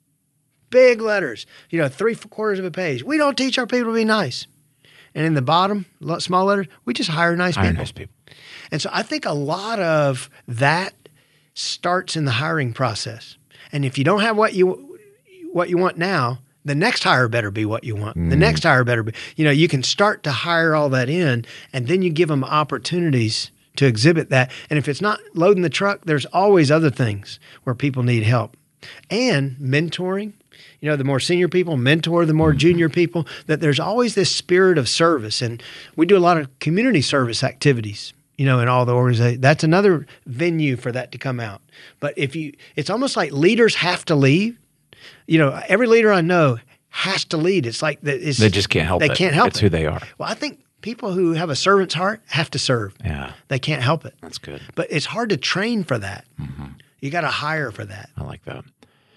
Big letters, you know, three quarters of a page. "We don't teach our people to be nice." And in the bottom, small letters, "We just hire nice hire people." Nice people. And so I think a lot of that starts in the hiring process. And if you don't have what you what you want now, the next hire better be what you want. Mm. The next hire better be, you know, you can start to hire all that in, and then you give them opportunities to exhibit that. And if it's not loading the truck, there's always other things where people need help. And mentoring, you know, the more senior people mentor the more junior people, that there's always this spirit of service. And we do a lot of community service activities, you know, in all the organizations. That's another venue for that to come out. But if you, it's almost like leaders have to lead. You know, every leader I know has to lead. It's like that. It's, they just can't help they it. They can't help it's it. It's who they are. Well, I think people who have a servant's heart have to serve. Yeah. They can't help it. That's good. But it's hard to train for that. Mm-hmm. You got to hire for that. I like that.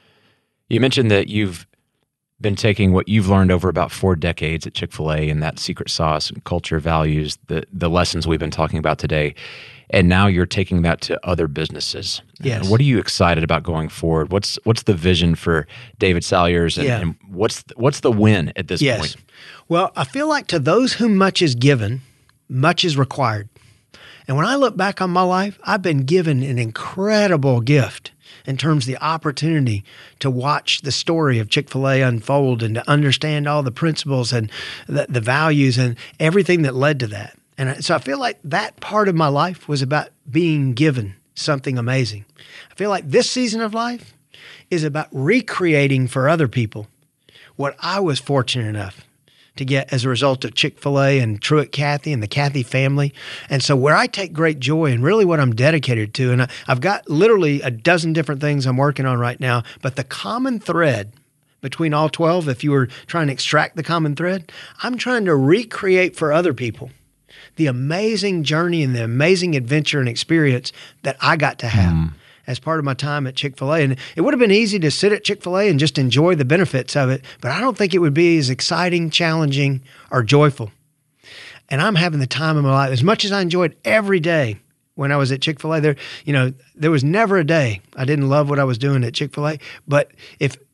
You mentioned that you've been taking what you've learned over about four decades at Chick-fil-A and that secret sauce and culture, values, the the lessons we've been talking about today, and now you're taking that to other businesses. Yes. And what are you excited about going forward? What's what's the vision for David Salyers, and, yeah. and what's what's the win at this yes. point? Well, I feel like to those whom much is given, much is required. And when I look back on my life, I've been given an incredible gift in terms of the opportunity to watch the story of Chick-fil-A unfold and to understand all the principles and the, the values and everything that led to that. And so I feel like that part of my life was about being given something amazing. I feel like this season of life is about recreating for other people what I was fortunate enough to get as a result of Chick-fil-A and Truett Cathy and the Cathy family. And so where I take great joy and really what I'm dedicated to, and I, I've got literally a dozen different things I'm working on right now, but the common thread between all twelve, if you were trying to extract the common thread, I'm trying to recreate for other people the amazing journey and the amazing adventure and experience that I got to have. Mm. as part of my time at Chick-fil-A. And it would have been easy to sit at Chick-fil-A and just enjoy the benefits of it, but I don't think it would be as exciting, challenging, or joyful. And I'm having the time of my life. As much as I enjoyed every day when I was at Chick-fil-A, there, you know, there was never a day I didn't love what I was doing at Chick-fil-A. But if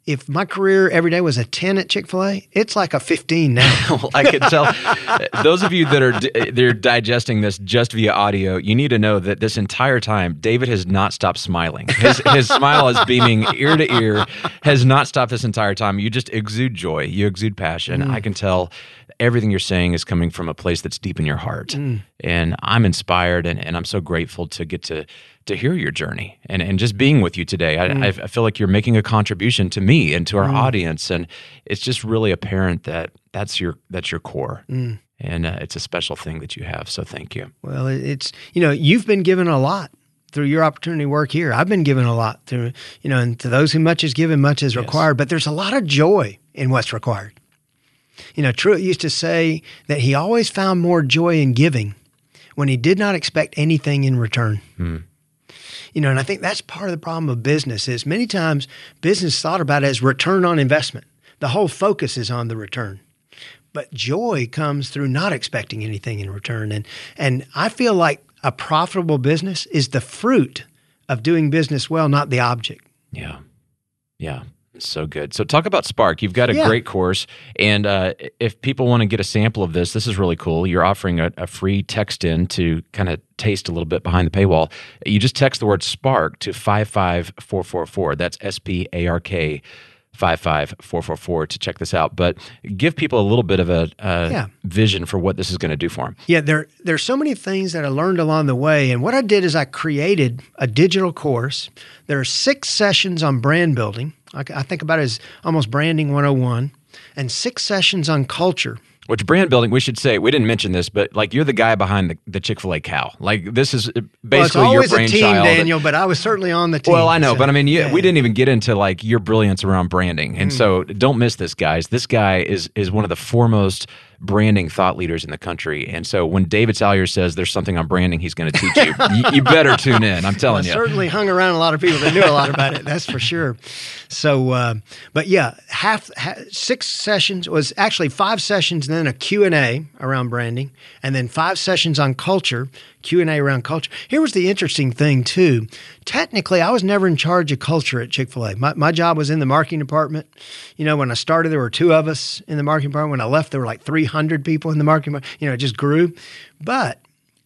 if my career every day was a ten at Chick-fil-A, it's like a fifteen now. Well, I can tell. Those of you that are they're digesting this just via audio, you need to know that this entire time, David has not stopped smiling. His, his smile is beaming ear to ear, has not stopped this entire time. You just exude joy. You exude passion. Mm. I can tell everything you're saying is coming from a place that's deep in your heart. Mm. And I'm inspired, and, and I'm so grateful to get to to hear your journey and, and just being with you today. I, mm. I feel like you're making a contribution to me and to our mm. audience, and it's just really apparent that that's your that's your core, mm. and uh, it's a special thing that you have. So thank you. Well, it's you know you've been given a lot through your opportunity work here. I've been given a lot through you know, and to those who much is given, much is required. Yes. But there's a lot of joy in what's required. You know, Truett used to say that he always found more joy in giving when he did not expect anything in return. Mm. You know, and I think that's part of the problem of business is many times business is thought about as return on investment. The whole focus is on the return. But joy comes through not expecting anything in return. And and I feel like a profitable business is the fruit of doing business well, not the object. Yeah. Yeah. So good. So talk about Spark. You've got a yeah. great course. And uh, if people want to get a sample of this, this is really cool. You're offering a, a free text in to kind of taste a little bit behind the paywall. You just text the word Spark to five five four four four. That's S P A R K five five four four four to check this out. But give people a little bit of a, a yeah. vision for what this is going to do for them. Yeah, there there's so many things that I learned along the way. And what I did is I created a digital course. There are six sessions on brand building. I think about it as almost branding one oh one, and six sessions on culture. Which brand building, we should say, we didn't mention this, but like you're the guy behind the, the Chick-fil-A cow. Like this is basically well, your brainchild. It's always a team, Daniel, but I was certainly on the team. Well, I know, so, but I mean, you, yeah. we didn't even get into like your brilliance around branding. And mm. so don't miss this, guys. This guy is is one of the foremost branding thought leaders in the country. And so when David Salyer says there's something on branding he's going to teach you, you, you better tune in. I'm telling well, I you. certainly hung around a lot of people that knew a lot about it. That's for sure. So, uh, but yeah, half, half six sessions was actually five sessions, and then a Q and A around branding, and then five sessions on culture, Q and A around culture. Here was the interesting thing too. Technically, I was never in charge of culture at Chick-fil-A. My, my job was in the marketing department. You know, when I started, there were two of us in the marketing department. When I left, there were like three hundred people in the marketing department. You know, it just grew. But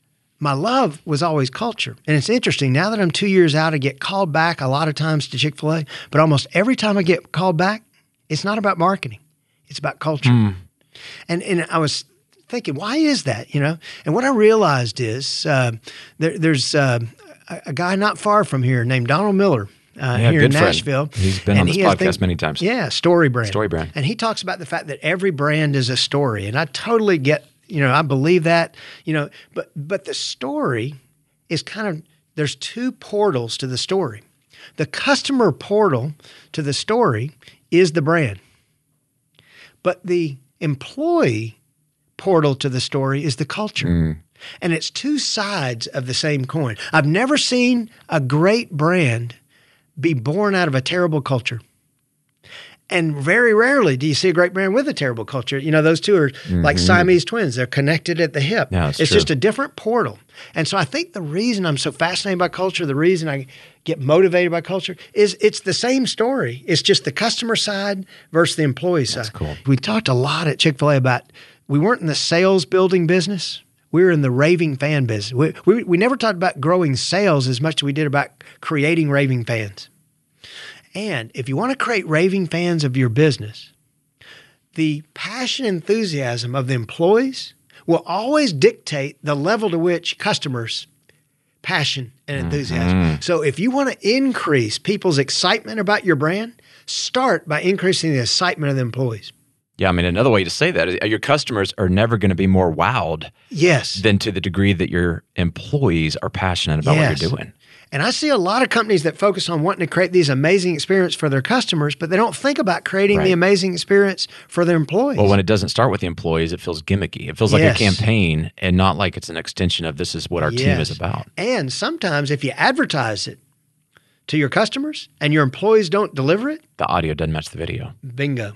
my love was always culture. And it's interesting, now that I'm two years out, I get called back a lot of times to Chick-fil-A, but almost every time I get called back, it's not about marketing. It's about culture. Mm. And and I was thinking, why is that, you know? And what I realized is uh, there, there's uh, a, a guy not far from here named Donald Miller. Uh, yeah, here good in Nashville. Friend. He's been on this podcast things, many times. Yeah, Story Brand. Story Brand. And he talks about the fact that every brand is a story. And I totally get, you know, I believe that, you know, but but the story is kind of, there's two portals to the story. The customer portal to the story is the brand. But the employee portal to the story is the culture. Mm. And it's two sides of the same coin. I've never seen a great brand be born out of a terrible culture. And very rarely do you see a great brand with a terrible culture. You know, those two are mm-hmm. like Siamese twins. They're connected at the hip. Yeah, it's true. Just a different portal. And so I think the reason I'm so fascinated by culture, the reason I get motivated by culture is it's the same story. It's just the customer side versus the employee side. That's cool. We talked a lot at Chick-fil-A about, we weren't in the sales building business. We were in the raving fan business. We, we, we never talked about growing sales as much as we did about creating raving fans. And if you want to create raving fans of your business, the passion and enthusiasm of the employees will always dictate the level to which customers' passion and enthusiasm. Mm-hmm. So if you want to increase people's excitement about your brand, start by increasing the excitement of the employees. Yeah, I mean, another way to say that is your customers are never going to be more wowed yes. than to the degree that your employees are passionate about yes. what you're doing. And I see a lot of companies that focus on wanting to create these amazing experiences for their customers, but they don't think about creating right. the amazing experience for their employees. Well, when it doesn't start with the employees, it feels gimmicky. It feels like yes. a campaign and not like it's an extension of this is what our yes. team is about. And sometimes if you advertise it to your customers and your employees don't deliver it, the audio doesn't match the video. Bingo.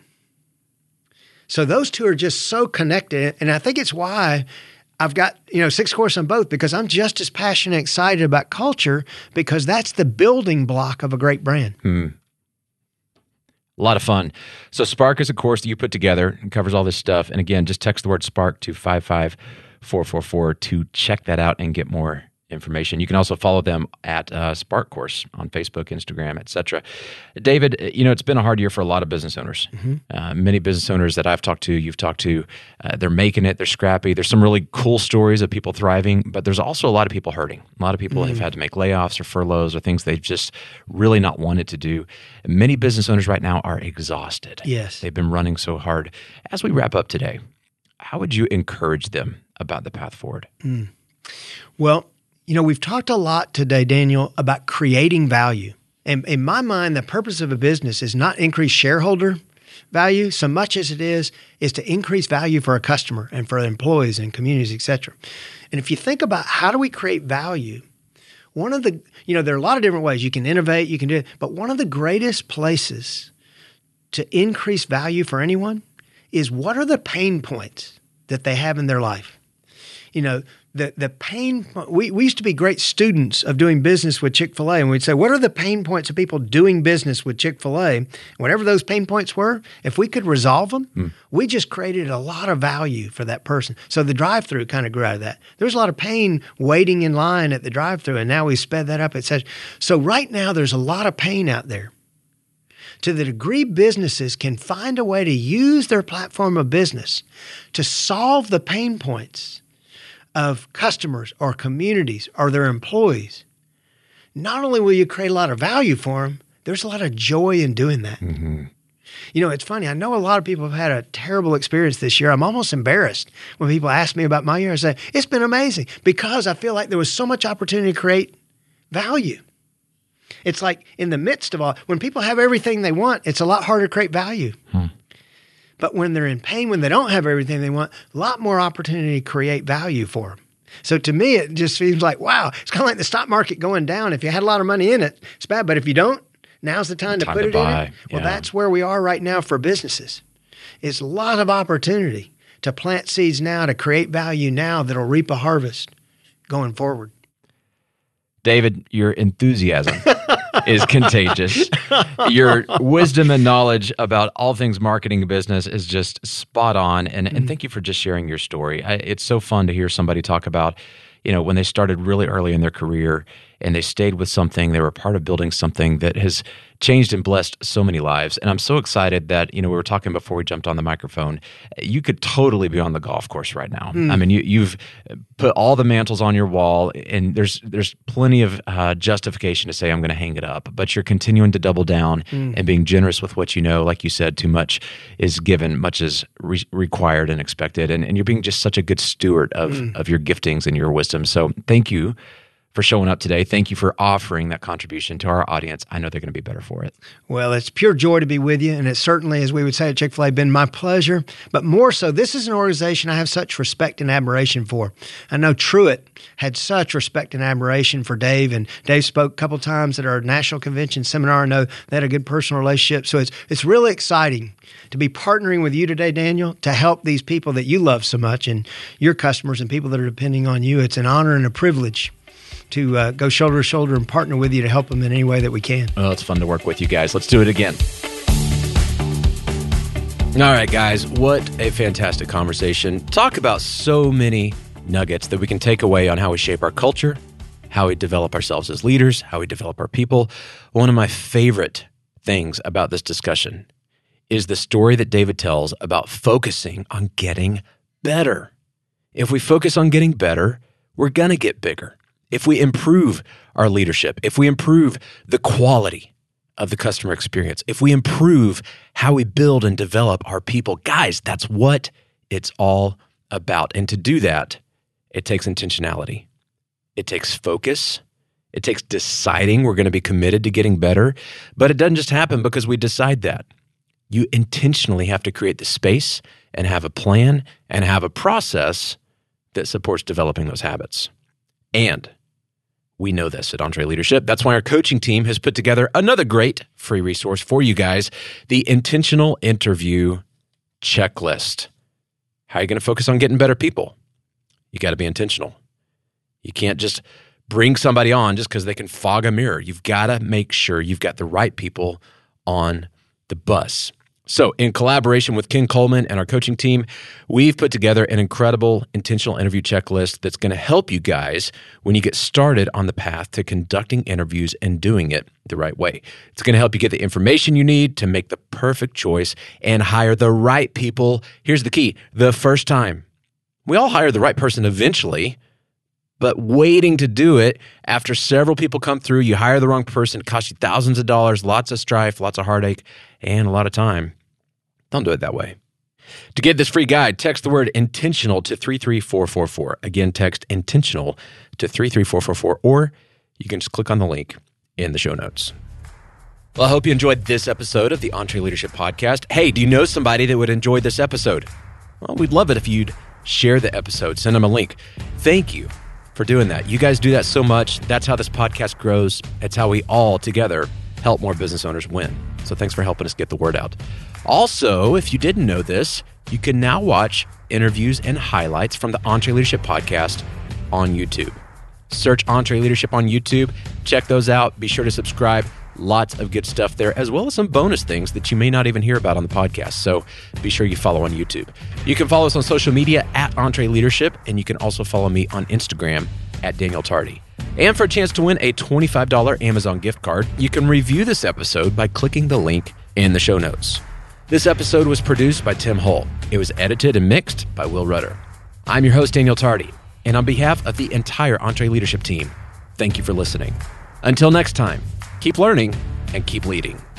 So those two are just so connected. And I think it's why I've got, you know, six courses on both, because I'm just as passionate and excited about culture, because that's the building block of a great brand. Hmm. A lot of fun. So Spark is a course that you put together and covers all this stuff. And again, just text the word Spark to five five four four four to check that out and get more information. You can also follow them at uh, Spark Course on Facebook, Instagram, et cetera. David, you know, it's been a hard year for a lot of business owners. Mm-hmm. Uh, many business owners that I've talked to, you've talked to, uh, they're making it, they're scrappy. There's some really cool stories of people thriving, but there's also a lot of people hurting. A lot of people mm-hmm. have had to make layoffs or furloughs or things they've just really not wanted to do. And many business owners right now are exhausted. Yes. They've been running so hard. As we wrap up today, how would you encourage them about the path forward? Mm. Well, you know, we've talked a lot today, Daniel, about creating value. And in my mind, the purpose of a business is not increase shareholder value so much as it is, is to increase value for a customer and for employees and communities, et cetera. And if you think about how do we create value, one of the, you know, there are a lot of different ways. You can innovate, you can do it, but one of the greatest places to increase value for anyone is what are the pain points that they have in their life? You know, the the pain, we, we used to be great students of doing business with Chick-fil-A, and we'd say, what are the pain points of people doing business with Chick-fil-A? Whatever those pain points were, if we could resolve them, mm. we just created a lot of value for that person. So the drive-through kind of grew out of that. There was a lot of pain waiting in line at the drive-through, and now we sped that up, et cetera. So right now there's a lot of pain out there. To the degree businesses can find a way to use their platform of business to solve the pain points of customers or communities or their employees, not only will you create a lot of value for them, there's a lot of joy in doing that. Mm-hmm. You know, it's funny. I know a lot of people have had a terrible experience this year. I'm almost embarrassed when people ask me about my year. I say, it's been amazing because I feel like there was so much opportunity to create value. It's like in the midst of all, when people have everything they want, it's a lot harder to create value. Hmm. But when they're in pain, when they don't have everything they want, a lot more opportunity to create value for them. So to me, it just seems like, wow, it's kind of like the stock market going down. If you had a lot of money in it, it's bad. But if you don't, now's the time, time to put to it buy. in it. Well, yeah. That's where we are right now for businesses. It's a lot of opportunity to plant seeds now, to create value now that'll reap a harvest going forward. David, your enthusiasm is contagious. Your wisdom and knowledge about all things marketing and business is just spot on. And, mm-hmm. and thank you for just sharing your story. I, it's so fun to hear somebody talk about, you know, when they started really early in their career and they stayed with something, they were part of building something that has changed and blessed so many lives. And I'm so excited that, you know, we were talking before we jumped on the microphone, you could totally be on the golf course right now. Mm. I mean, you, you've put all the mantles on your wall, and there's there's plenty of uh, justification to say I'm going to hang it up, but you're continuing to double down mm. and being generous with what you know. Like you said, too much is given, much is re- required and expected, and, and you're being just such a good steward of, mm. of your giftings and your wisdom. So thank you for showing up today. Thank you for offering that contribution to our audience. I know they're going to be better for it. Well, it's pure joy to be with you. And it certainly, as we would say at Chick-fil-A, been my pleasure. But more so, this is an organization I have such respect and admiration for. I know Truett had such respect and admiration for Dave. And Dave spoke a couple times at our national convention seminar. I know they had a good personal relationship. So it's it's really exciting to be partnering with you today, Daniel, to help these people that you love so much and your customers and people that are depending on you. It's an honor and a privilege to uh, go shoulder to shoulder and partner with you to help them in any way that we can. Oh, it's fun to work with you guys. Let's do it again. All right, guys, what a fantastic conversation. Talk about so many nuggets that we can take away on how we shape our culture, how we develop ourselves as leaders, how we develop our people. One of my favorite things about this discussion is the story that David tells about focusing on getting better. If we focus on getting better, we're going to get bigger. If we improve our leadership, if we improve the quality of the customer experience, if we improve how we build and develop our people, guys, that's what it's all about. And to do that, it takes intentionality. It takes focus. It takes deciding we're going to be committed to getting better. But it doesn't just happen because we decide that. You intentionally have to create the space and have a plan and have a process that supports developing those habits. And we know this at Entre Leadership. That's why our coaching team has put together another great free resource for you guys, the Intentional Interview Checklist. How are you going to focus on getting better people? You got to be intentional. You can't just bring somebody on just because they can fog a mirror. You've got to make sure you've got the right people on the bus. So in collaboration with Ken Coleman and our coaching team, we've put together an incredible intentional interview checklist that's going to help you guys when you get started on the path to conducting interviews and doing it the right way. It's going to help you get the information you need to make the perfect choice and hire the right people. Here's the key: the first time. We all hire the right person eventually, but waiting to do it after several people come through, you hire the wrong person, it costs you thousands of dollars, lots of strife, lots of heartache, and a lot of time. Don't do it that way. To get this free guide, text the word intentional to three three four four four. Again, text intentional to three three four four four, or you can just click on the link in the show notes. Well, I hope you enjoyed this episode of the EntreLeadership Podcast. Hey, do you know somebody that would enjoy this episode? Well, we'd love it if you'd share the episode, send them a link. Thank you for doing that. You guys do that so much. That's how this podcast grows. It's how we all together help more business owners win. So thanks for helping us get the word out. Also, if you didn't know this, you can now watch interviews and highlights from the EntreLeadership Podcast on YouTube. Search EntreLeadership on YouTube. Check those out. Be sure to subscribe. Lots of good stuff there, as well as some bonus things that you may not even hear about on the podcast. So be sure you follow on YouTube. You can follow us on social media at EntreLeadership, and you can also follow me on Instagram at Daniel Tardy. And for a chance to win a twenty-five dollars Amazon gift card, you can review this episode by clicking the link in the show notes. This episode was produced by Tim Hull. It was edited and mixed by Will Rudder. I'm your host, Daniel Tardy, and on behalf of the entire EntreLeadership team, thank you for listening. Until next time, keep learning and keep leading.